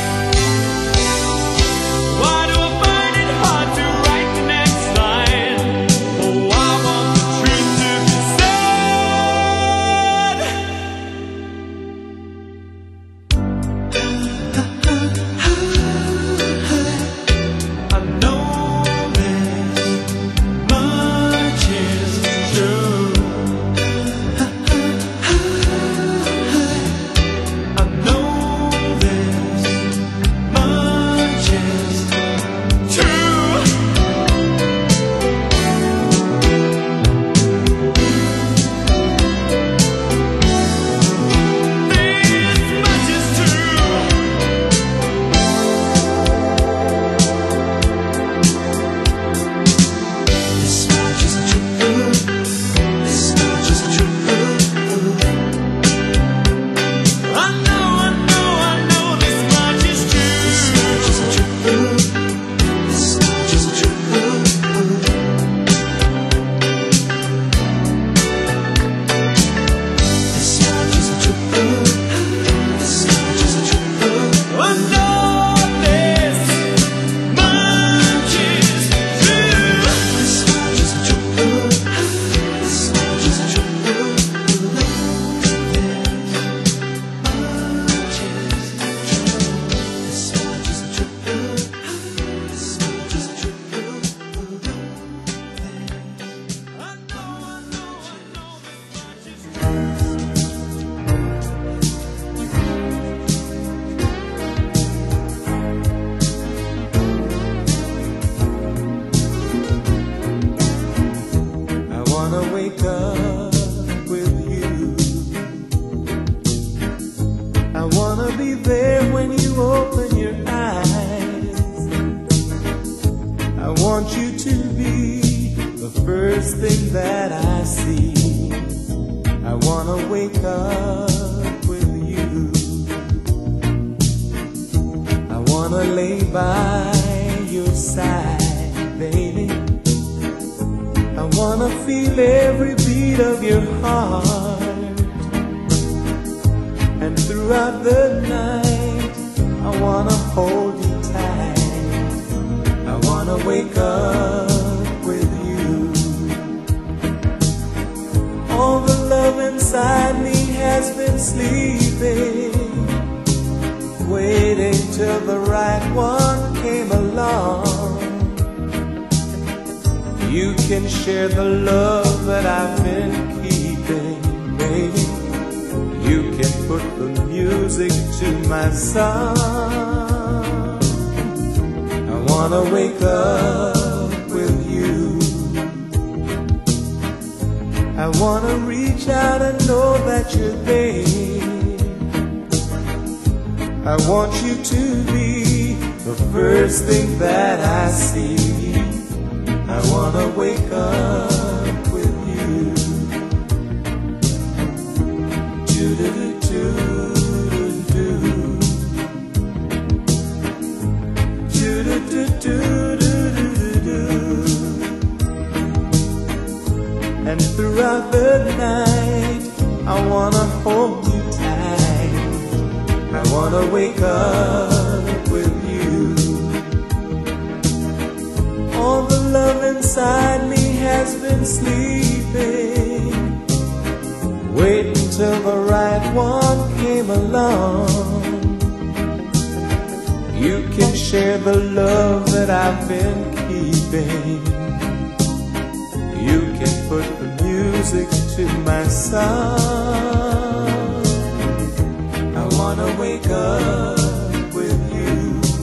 Why do I find it hard to write the next line? Oh, I want the truth to be said. I know this much is true. I know this much is that I see. I wanna wake up with you. I wanna lay by your side, baby. I wanna feel every beat of your heart. And throughout the night, I wanna hold you tight. I wanna wake up with you. All the love inside me has been sleeping, waiting till the right one came along. You can share the love that I've been keeping, baby. You can put the music to my song. I wanna wake up with you. I wanna reach out and know that you're there. I want you to be the first thing that I see. I wanna wake up with you. And throughout the night, I wanna hold you tight. I wanna wake up with you. All the love inside me has been sleeping, waiting till the right one came along. You can share the love that I've been keeping. You can put the music to my song. I wanna wake up with you.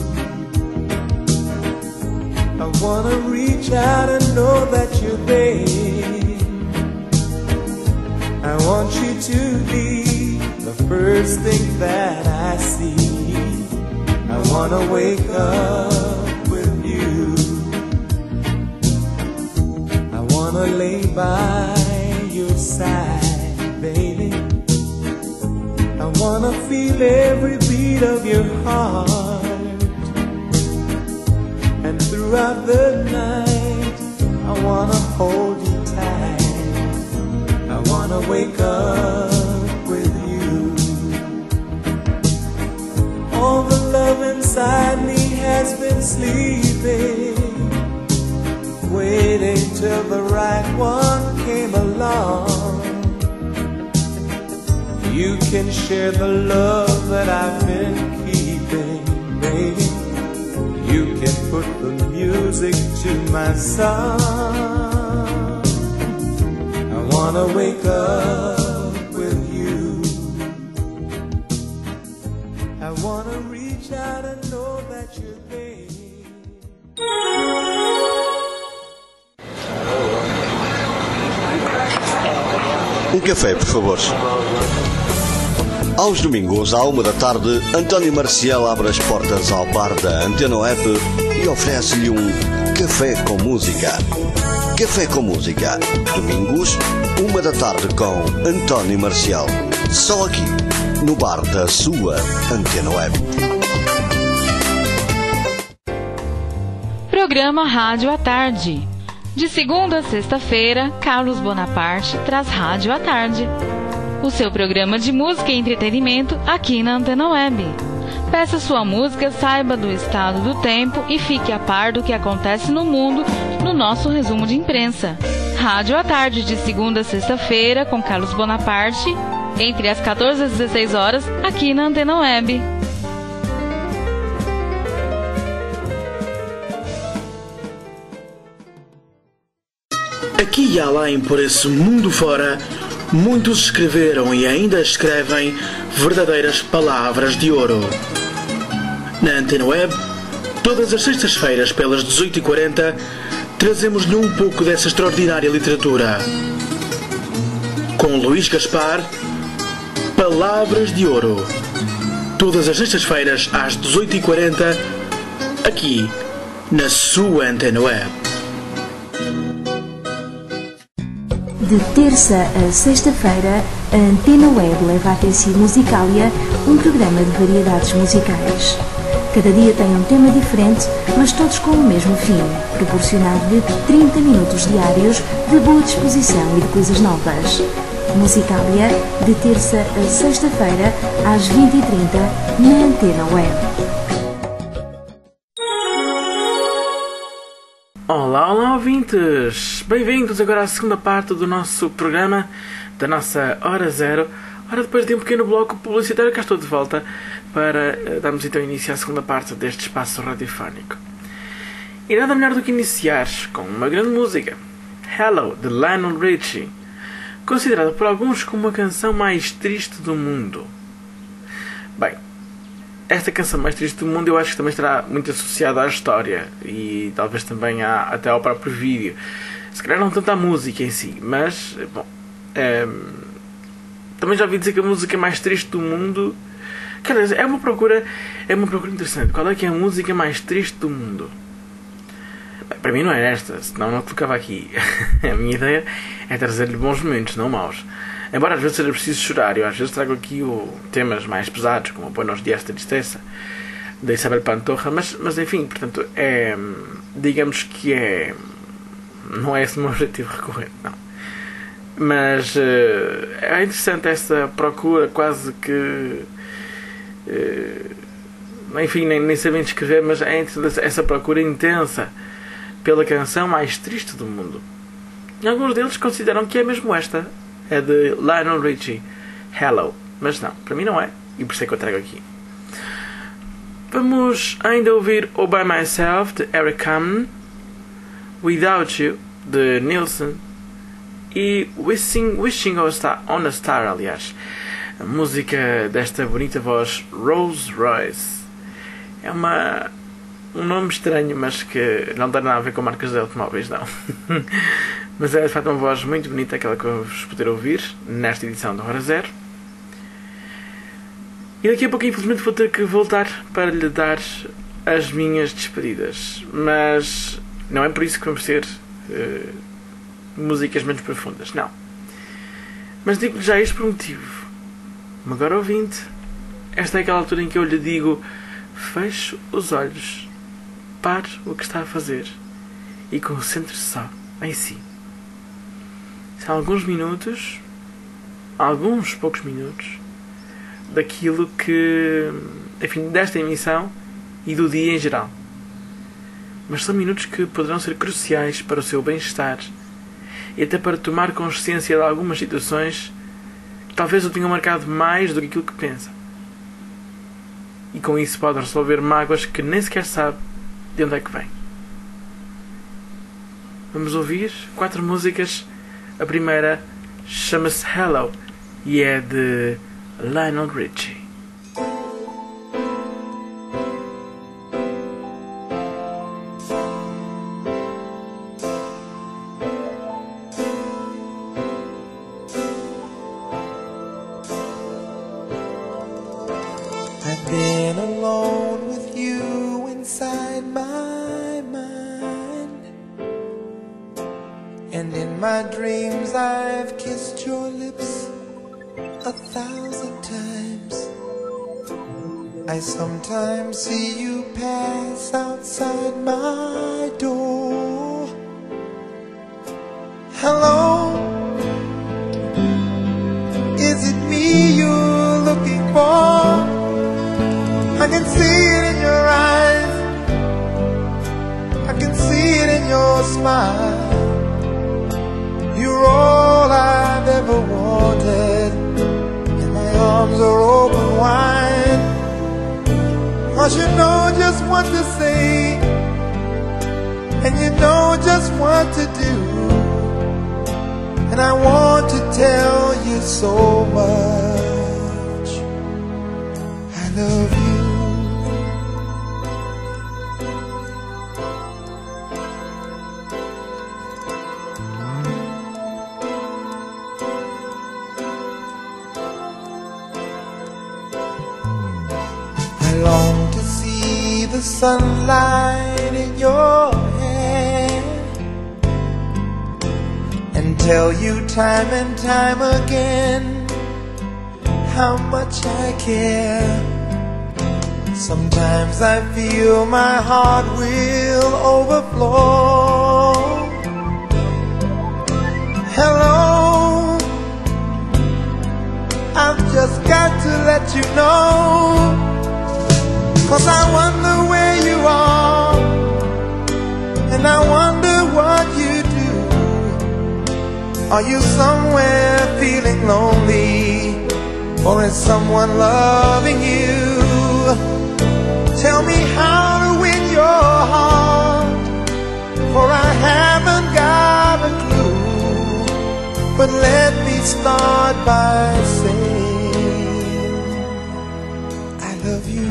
I wanna reach out and know that you're there. I want you to be the first thing that I see. I wanna wake up with you. I wanna lay by your side, baby. I wanna feel every beat of your heart. And throughout the night, I wanna hold you tight. I wanna wake up with you. All the love inside me has been sleeping, waiting till the right one came along. You can share the love that I've been keeping, baby. You can put the music to my song. I wanna wake up with you. I wanna reach out and know that you're there. Um café, por favor. Aos domingos, à uma da tarde, António Marcial abre as portas ao bar da Antena Web e oferece-lhe um café com música. Café com música. Domingos, uma da tarde com António Marcial. Só aqui, no bar da sua Antena Web. Programa Rádio à Tarde. De segunda a sexta-feira, Carlos Bonaparte traz Rádio à Tarde. O seu programa de música e entretenimento aqui na Antena Web. Peça sua música, saiba do estado do tempo e fique a par do que acontece no mundo no nosso resumo de imprensa. Rádio à Tarde, de segunda a sexta-feira, com Carlos Bonaparte, entre as quatorze às dezesseis horas, aqui na Antena Web. Aqui e além, por esse mundo fora, muitos escreveram e ainda escrevem verdadeiras palavras de ouro. Na Antena Web, todas as sextas-feiras, pelas dezoito e quarenta, trazemos-lhe um pouco dessa extraordinária literatura. Com Luís Gaspar, Palavras de Ouro. Todas as sextas-feiras, às dezoito e quarenta, aqui, na sua Antena Web. De terça a sexta-feira, a Antena Web leva até si Musicalia, um programa de variedades musicais. Cada dia tem um tema diferente, mas todos com o mesmo fim, proporcionar-lhe trinta minutos diários de boa disposição e de coisas novas. Musicalia, de terça a sexta-feira, às vinte e trinta, na Antena Web. Olá, olá ouvintes! Bem-vindos agora à segunda parte do nosso programa, da nossa Hora Zero. Ora, depois de um pequeno bloco publicitário, cá estou de volta para uh, darmos então início à segunda parte deste espaço radiofónico. E nada melhor do que iniciar com uma grande música, Hello, de Lionel Richie, considerada por alguns como a canção mais triste do mundo. Bem, esta canção mais triste do mundo eu acho que também estará muito associada à história e talvez também à, até ao próprio vídeo. Se calhar não tanto à música em si, mas, bom, é, também já ouvi dizer que a música mais triste do mundo... Quer dizer, é uma procura, é uma procura interessante. Qual é que é a música mais triste do mundo? Bem, para mim não é esta, senão não colocava aqui. A minha ideia é trazer-lhe bons momentos, não maus. Embora às vezes seja preciso chorar, eu às vezes trago aqui o, temas mais pesados, como o Buenos Dias de Tristeza, da Isabel Pantoja, mas, mas enfim, portanto, é, digamos que é... Não é esse o meu objetivo recorrente, não. Mas é interessante essa procura, quase que... Enfim, nem, nem sabem descrever, mas é interessante essa procura intensa pela canção mais triste do mundo. E alguns deles consideram que é mesmo esta, é de Lionel Richie, Hello, mas não, para mim não é, e por isso é que eu trago aqui. Vamos ainda ouvir All By Myself, de Eric Carmen, Without You, de Nilsson, e Wishing, Wishing on a Star, on a Star, aliás, a música desta bonita voz Rose Royce. É uma, um nome estranho, mas que não tem nada a ver com marcas de automóveis, não. Mas é de facto uma voz muito bonita, aquela que vamos poder ouvir nesta edição da Hora Zero. E daqui a pouco, infelizmente, vou ter que voltar para lhe dar as minhas despedidas. Mas não é por isso que vamos ter uh, músicas menos profundas, não. Mas digo-lhe já isto por um motivo. Uma agora ouvinte, esta é aquela altura em que eu lhe digo: feche os olhos, pare o que está a fazer e concentre-se só em si. São alguns minutos, alguns poucos minutos, daquilo que, enfim, desta emissão e do dia em geral. Mas são minutos que poderão ser cruciais para o seu bem-estar e até para tomar consciência de algumas situações que talvez o tenham marcado mais do que aquilo que pensa. E com isso pode resolver mágoas que nem sequer sabe de onde é que vem. Vamos ouvir quatro músicas. A primeira chama-se Hello e é de Lionel Richie. I've been alone with you inside my mind, and in my dreams I've kissed your lips a thousand times. I sometimes see you pass outside my door. Hello, is it me you're looking for? I can see it in your eyes, I can see it in your smile. You're all I've ever wanted, and my arms are open wide. 'Cause you know just what to say, and you know just what to do, and I want to tell you so much I love you. I long to see the sunlight in your hair and tell you time and time again how much I care. Sometimes I feel my heart will overflow. Hello, I've just got to let you know, 'cause I wonder where you are, and I wonder what you do. Are you somewhere feeling lonely, or is someone loving you? Tell me how to win your heart, for I haven't got a clue. But let me start by saying I love you.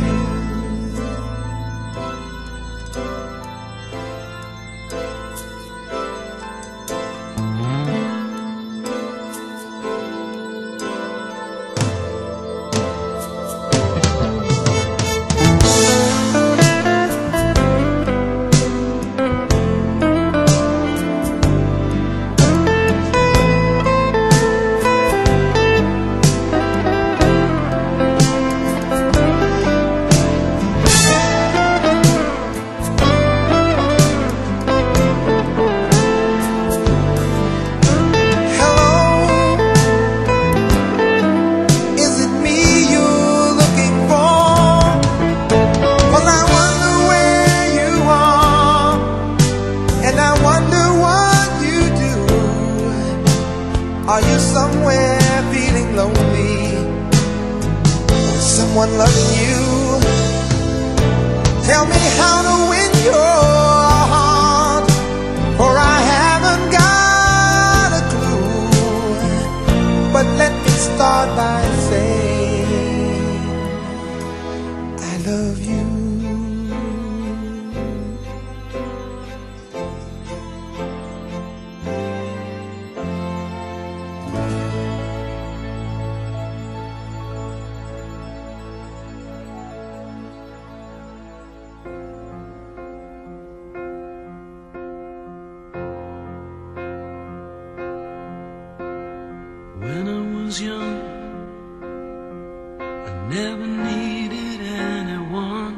Someone loving you. Tell me how to win your heart, for I haven't got a clue. But let me start by saying I love you. When I was young, I never needed anyone,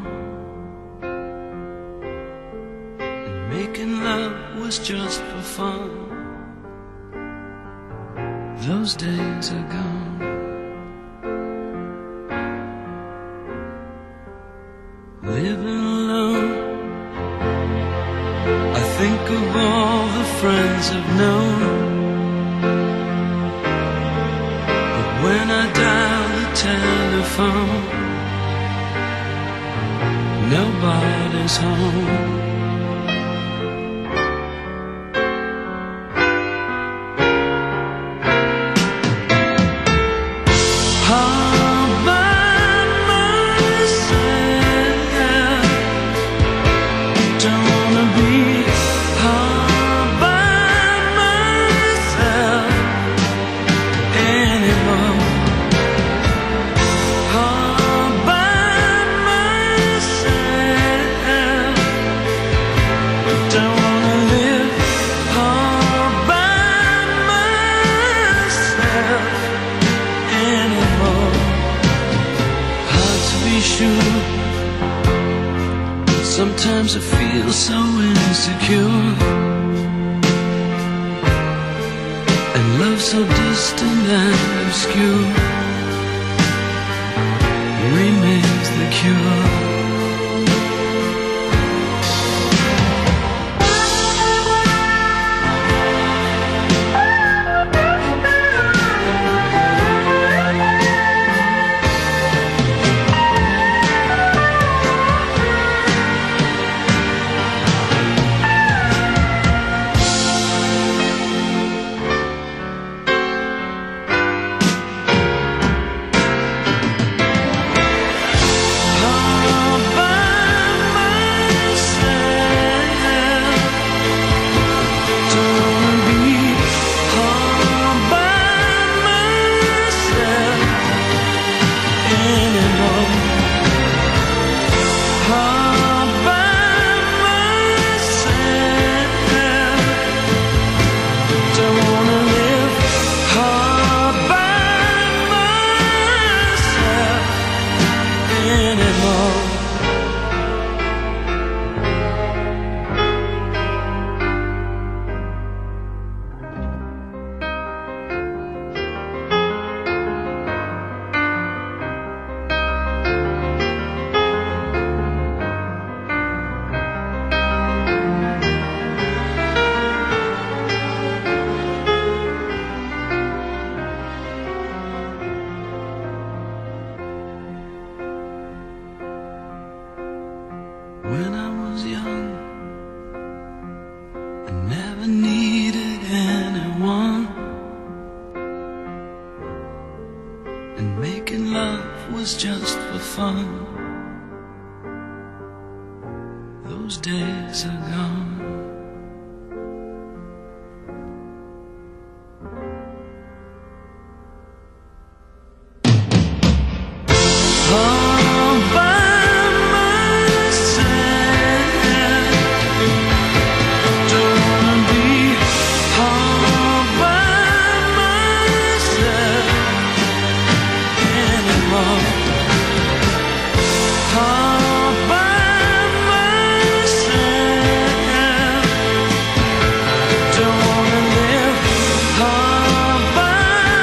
and making love was just for fun. Those days are gone. Living alone, I think of all the friends I've known. When I dial the telephone, nobody's home. All by myself, don't wanna be all by myself anymore. Sometimes I feel so insecure, and love so distant and obscure remains the cure. Oh when I was young, I never needed anyone, and making love was just for fun. Those days are gone. All by myself, don't wanna be all by myself anymore. All by myself, don't wanna live all by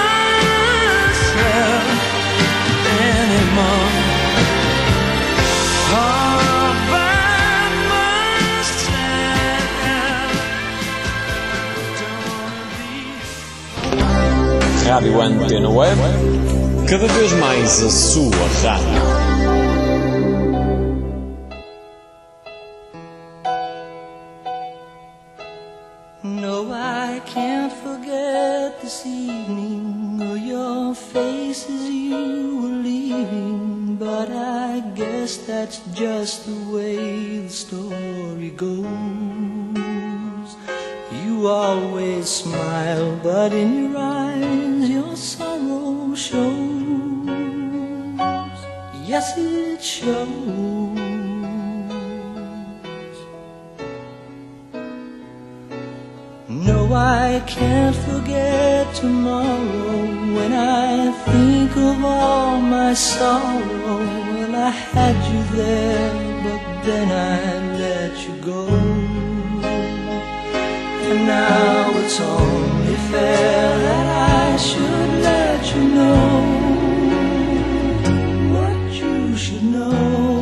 myself anymore. All by myself, don't wanna be. Rádio Antena Web, cada vez mais a sua rádio. No, I can't forget this evening or your face as you were leaving, but I guess that's just the way the story goes. You always smile, but in your eyes your sorrow shows. Yes, it shows. No, I can't forget tomorrow when I think of all my sorrow. Well, I had you there, but then I let you go. And now it's only fair that I should let you know what you should know.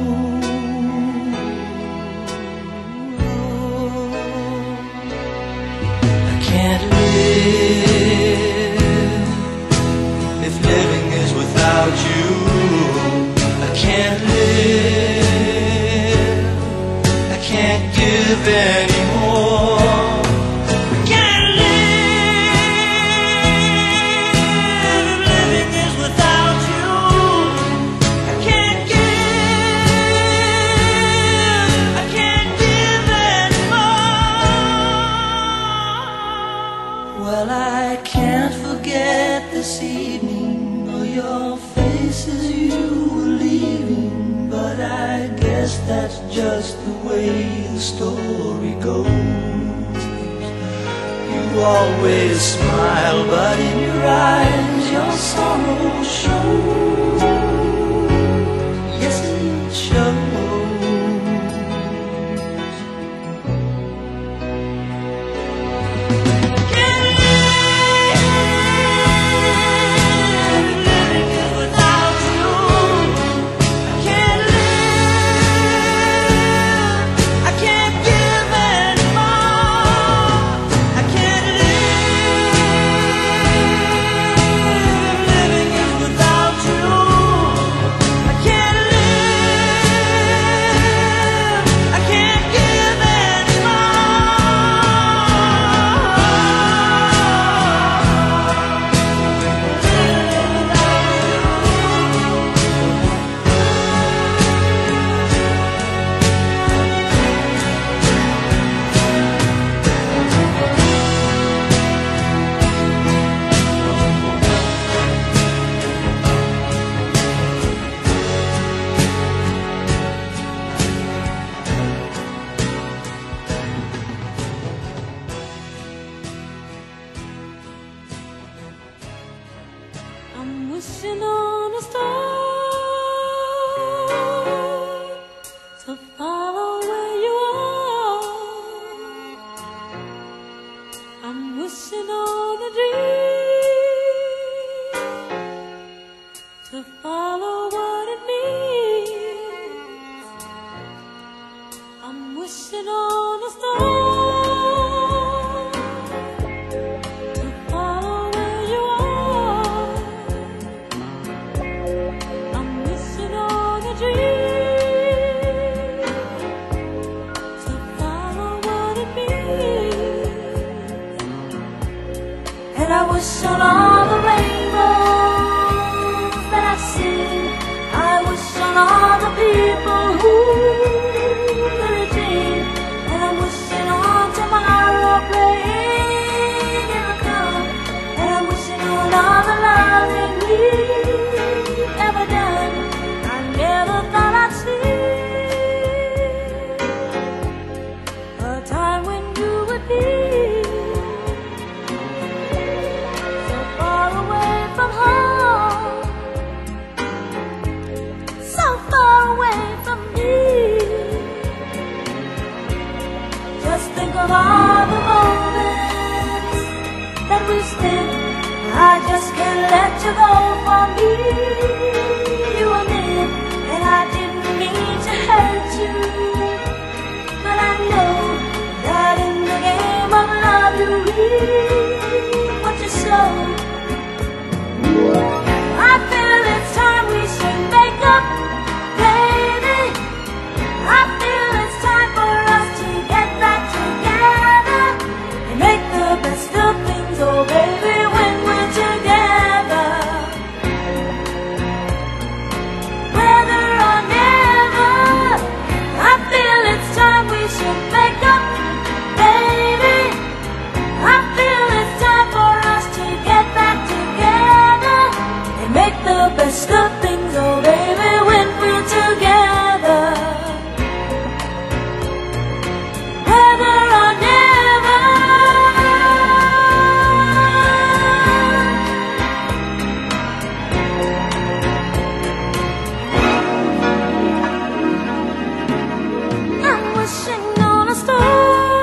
I can't live if living is without you. I can't live, I can't give anymore. I can't live if living is without you. I can't give, I can't give anymore. Well, I can't forget this evening or your face as you were leaving, but I guess that's just the way the story goes. You always smile, but in your eyes your sorrow shows. Yes, it shows. to go for me. You were mean, and I didn't mean to hurt you. But I know that in the game of love you reap what you sow. I feel it's time we should make up, baby. I feel it's time for us to get back together and make the best of things, oh baby, when we're together. Whether or never, I feel it's time we should make up, baby. I feel it's time for us to get back together and make the best of things, oh baby, when we're together. Whether or never, I'm wishing on a star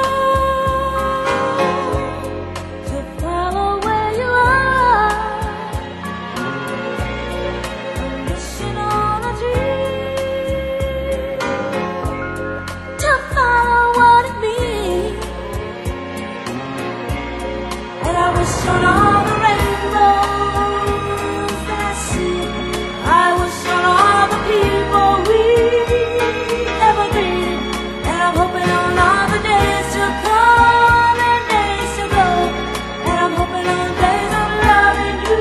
to follow where you are. I'm wishing on a dream to follow what it means. And I wish on all the rainbows that I see. I wish on all the people we ever meet. And I'm hoping on all the days to come and days to go. And I'm hoping on days of loving you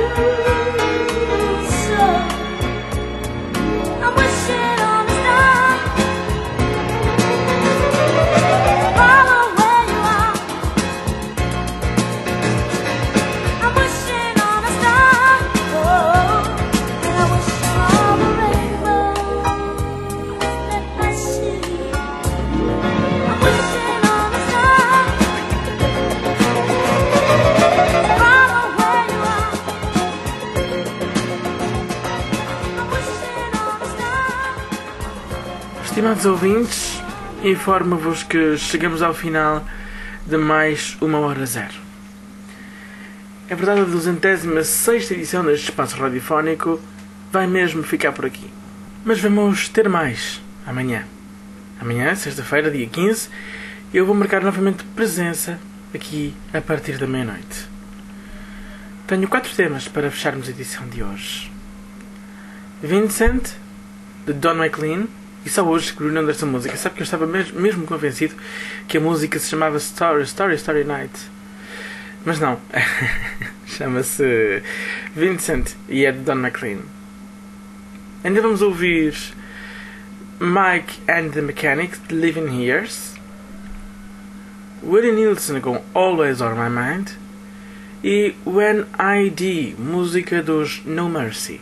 so. I'm wishing on a star. Follow where you are. I'm wishing on a star. Oh, and I wish on all the rainbows that I see. I'm wishing on a star. Follow where you are. I'm wishing on a star. Estimados ouvintes, informo-vos que chegamos ao final de mais uma hora zero. É verdade, a duzentésima sexta edição deste espaço radiofónico vai mesmo ficar por aqui. Mas vamos ter mais amanhã. Amanhã, sexta-feira, dia quinze, eu vou marcar novamente presença aqui a partir da meia-noite. Tenho quatro temas para fecharmos a edição de hoje. Vincent, de Don McLean, e só hoje descobri o nome desta música. Sabe que eu estava mesmo, mesmo convencido que a música se chamava Story, Story, Story Night. Mas não. Chama-se Vincent e é de Don McLean. Ainda vamos ouvir Mike and the Mechanics, de Living Years. Willie Nelson com Always on My Mind. E When I D, música dos No Mercy.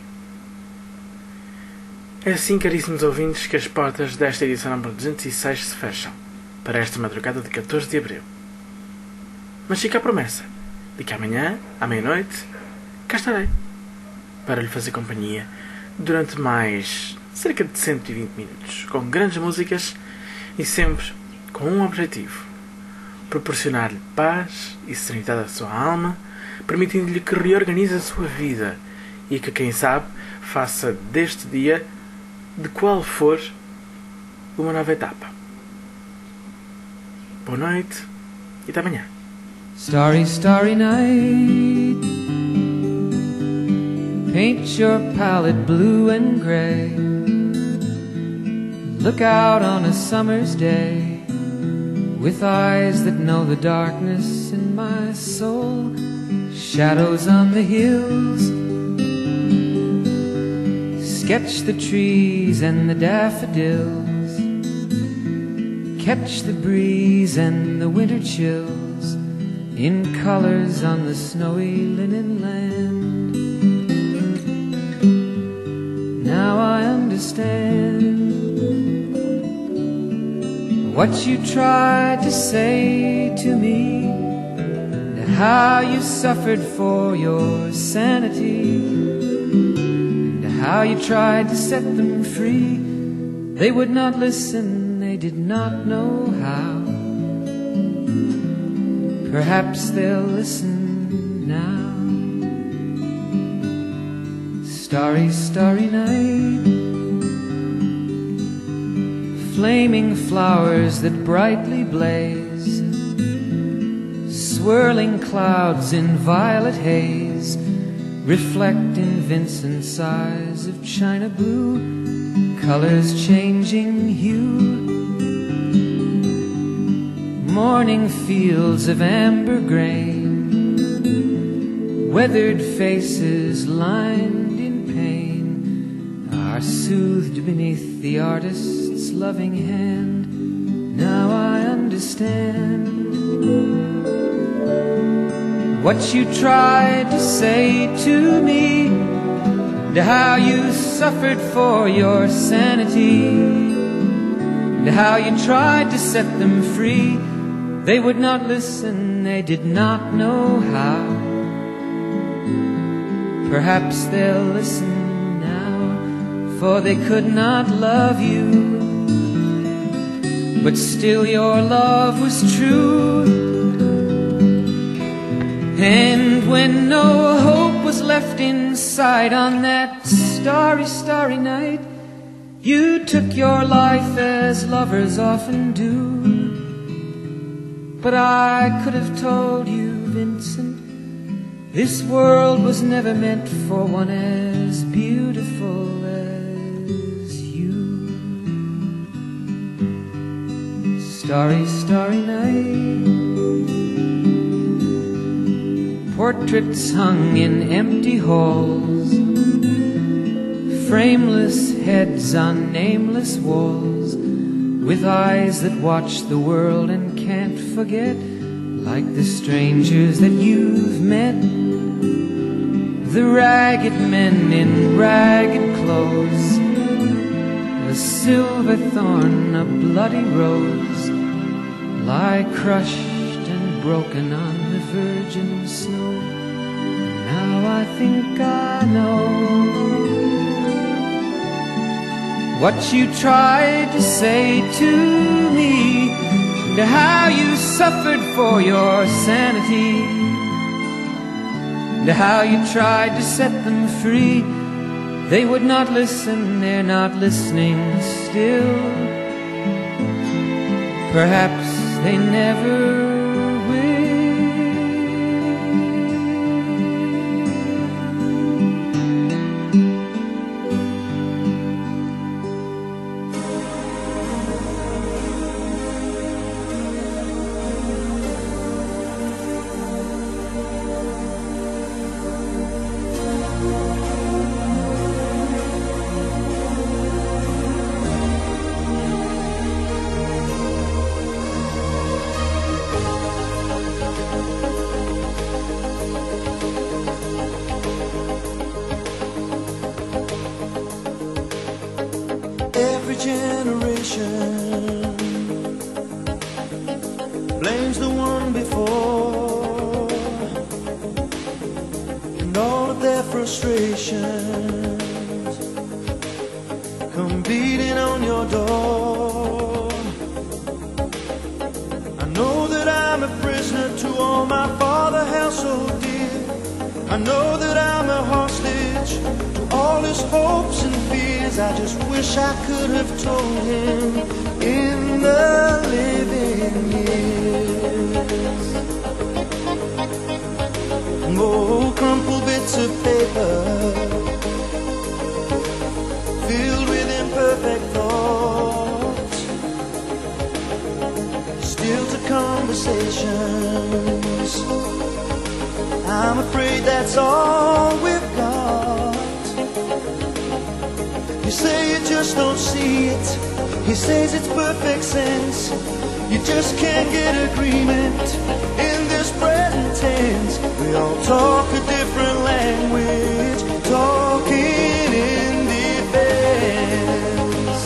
É assim, caríssimos ouvintes, que as portas desta edição número duzentos e seis se fecham para esta madrugada de catorze de abril. Mas fica a promessa de que amanhã, à meia-noite, cá estarei para lhe fazer companhia durante mais cerca de cento e vinte minutos, com grandes músicas e sempre com um objetivo: proporcionar-lhe paz e serenidade à sua alma, permitindo-lhe que reorganize a sua vida e que, quem sabe, faça deste dia, de qual for, uma nova etapa. Boa noite e até amanhã. Starry, starry night, paint your palette blue and gray. Look out on a summer's day with eyes that know the darkness in my soul. Shadows on the hills, sketch the trees and the daffodils, catch the breeze and the winter chills in colors on the snowy linen land. Now I understand what you tried to say to me, and how you suffered for your sanity, and how you tried to set them free. They would not listen, they did not know how. Perhaps they'll listen now. Starry, starry night, flaming flowers that brightly blaze, swirling clouds in violet haze, reflect in Vincent's eyes of china blue, colors changing hue. Morning fields of amber grain, weathered faces lined in pain, are soothed beneath the artist's loving hand. Now I understand what you tried to say to me, and how you suffered for your sanity, and how you tried to set them free. They would not listen, they did not know how. Perhaps they'll listen now, for they could not love you, but still your love was true. And when no hope was left inside on that starry, starry night, you took your life as lovers often do. But I could have told you, Vincent, this world was never meant for one as beautiful as you. Starry, starry night, portraits hung in empty halls, frameless heads on nameless walls, with eyes that watch the world and can't forget, like the strangers that you've met, the ragged men in ragged clothes, a silver thorn, a bloody rose, lie crushed and broken on the virgin snow. Now I think I know what you tried to say to me, and how you suffered for your sanity, and how you tried to set them free. They would not listen, they're not listening still. Perhaps they never blames the one before, and all of their frustrations come beating on your door. I know that I'm a prisoner to all my father held so dear. I know that I'm a hostage to all his hopes and fears. I just wish I could have told him in the living years. Oh, crumpled bits of paper filled with imperfect thoughts, still to conversations. I'm afraid that's all we've got. You say you just don't see it, he says it's perfect sense. You just can't get agreement in this present tense. We all talk a different language, talking in defense.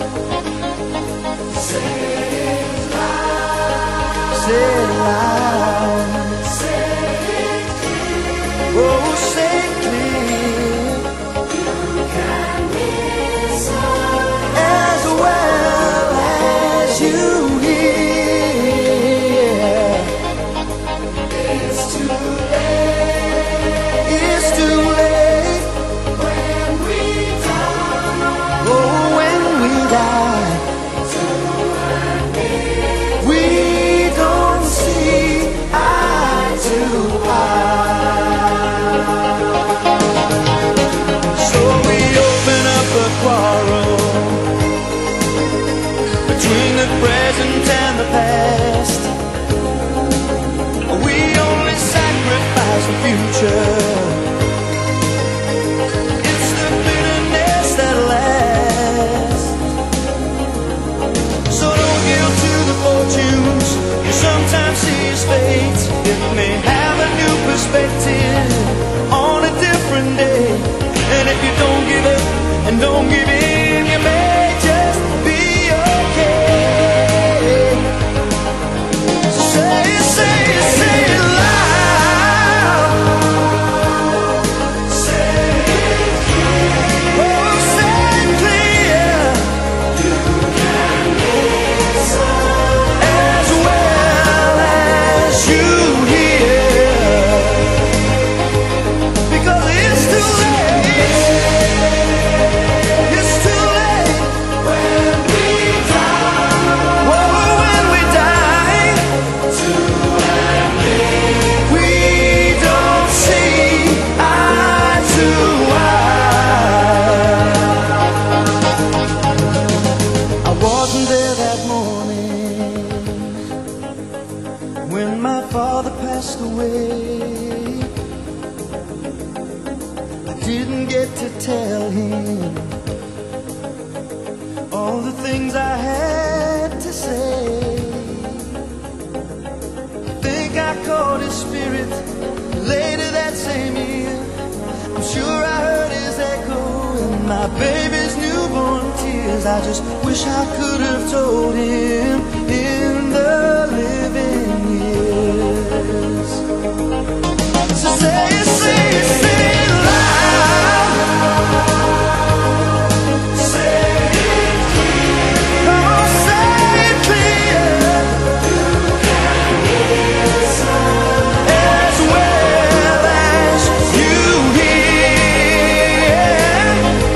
Say it loud, say it loud, say it clear. Oh, say it clear. You can listen as well as you hear. It's too late. It's too late. to tell him all the things I had to say. Think I caught his spirit later that same year. I'm sure I heard his echo in my baby's newborn tears. I just wish I could have told him in the living years. So say it, say it, say it loud. Say it clear. Come on, say it clear. You can listen as well as you hear.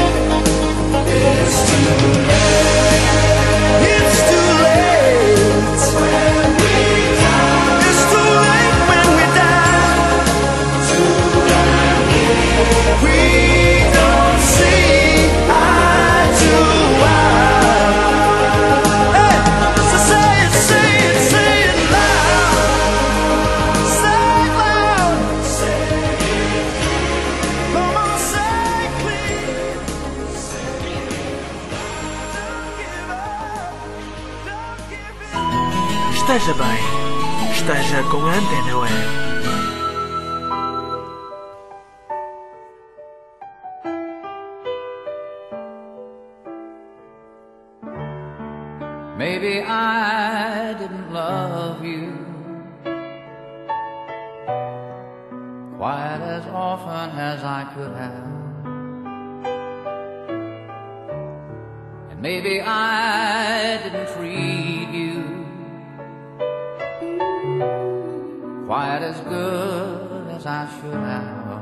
It's too late. It's too late when we die. It's too late when we die. We don't see eye to eye. Hey, so say it, say it, say it loud. Say it loud. Say it clear. Come on, say it clear. Don't give up. Don't give in. Esteja bem, esteja com a Antena Web. Maybe I didn't love you quite as often as I could have. And maybe I didn't treat you quite as good as I should have.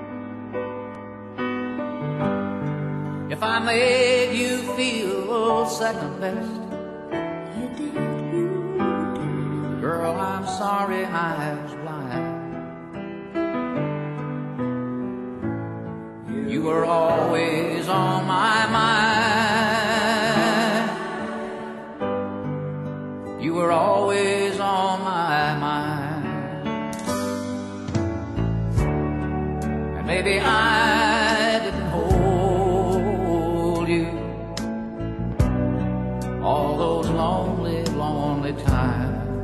If I made you feel second best, girl, I'm sorry I was blind. You were always on my mind. You were always on my mind. And maybe I didn't hold you all those lonely, lonely times.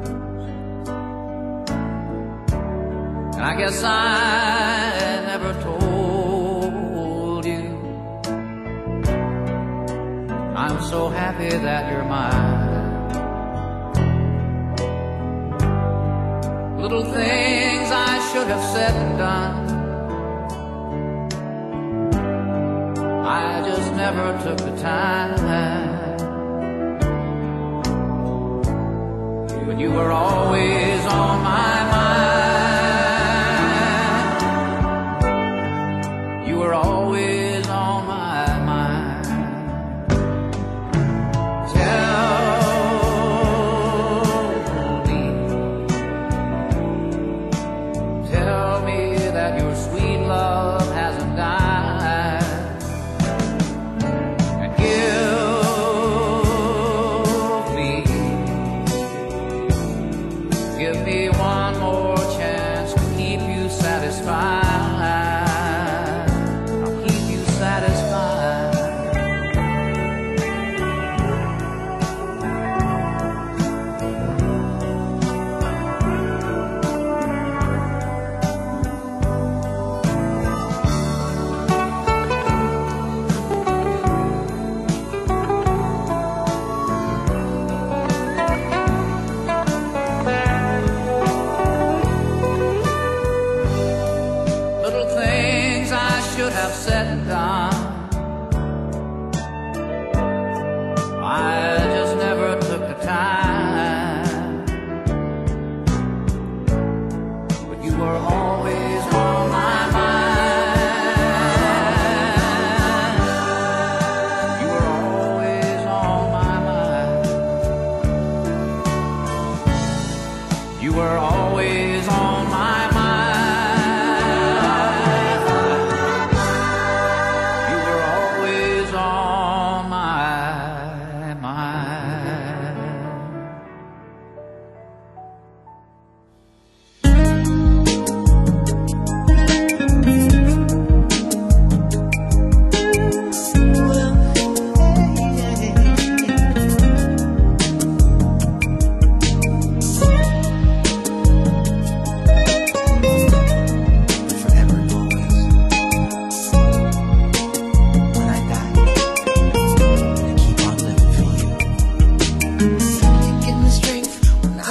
And I guess I never told you I'm so happy that you're mine. Little things I should have said and done, I just never took the time. But you were always on my mind. You were always on my mind. Tell me, tell me that your sweet love hasn't died. And give me,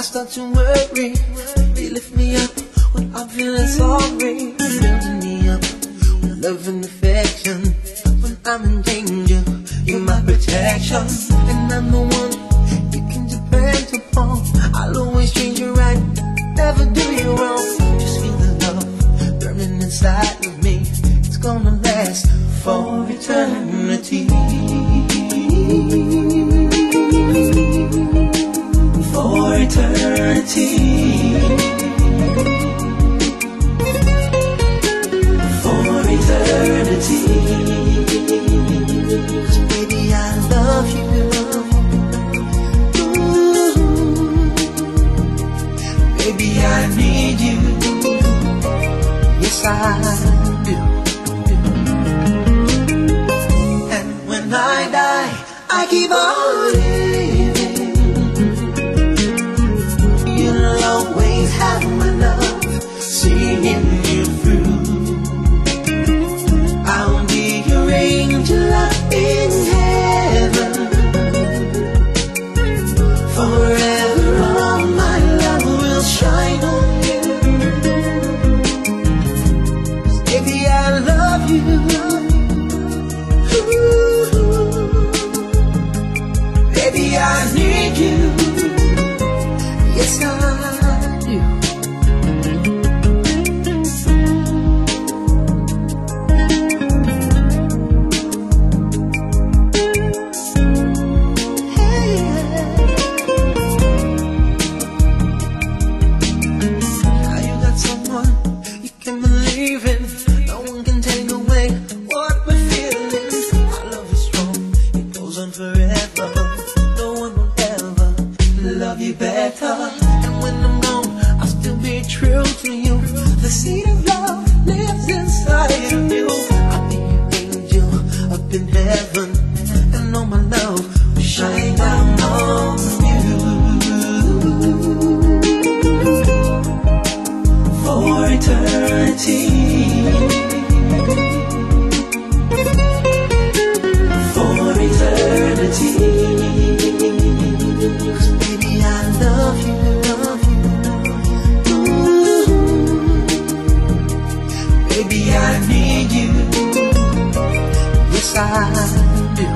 start to worry. You lift me up when I'm feeling sorry. Building me up with love and affection. When I'm in danger, you're my protection. And I'm the one you can depend upon. I'll always treat you right, never do you wrong. Just feel the love burning inside of me. It's gonna last for eternity. For eternity. For eternity. 'Cause baby, I love you. Ooh. Baby, I need you. Yes, I do. And when I die, I keep on living. You'll always have my love, singing you through. I'll be your angel up in heaven. Forever all my love will shine on you. Baby, I love you. Ooh. Baby, I need you. Yes, I do. How you got someone you can believe in. No one can take away what we're feeling. Our love is strong, it goes on forever. No one will ever love you better. And when I'm gone, I'll still be true to you. The seed of love lives inside of you. I'll be your angel up in heaven, and all my love will shine down on you. For eternity. For eternity. 'Cause baby, I love you, love you. Ooh. Baby, I need you. Yes, I do.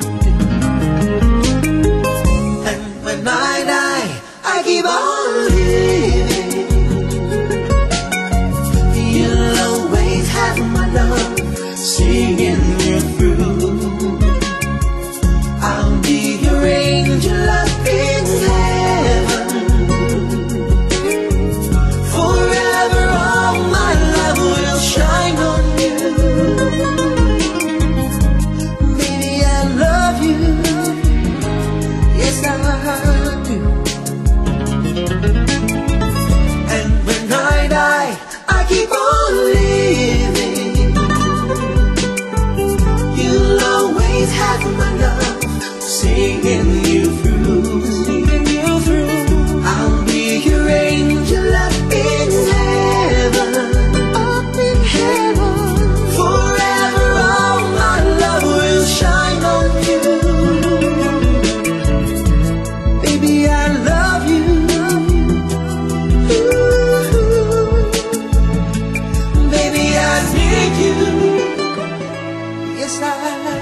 And when I die, I keep on living. You'll always have my love, singing you through. I'll be your angel up in heaven. Forever all my love will shine on you. Baby, I love you. Yes, I do. And when I die, I keep on living. You'll always have my love, singing you through, singing you through. I'll be your angel up in heaven, up in heaven. Forever all my love will shine on you. Baby, I love you. Ooh. Baby, I need you. Yes, I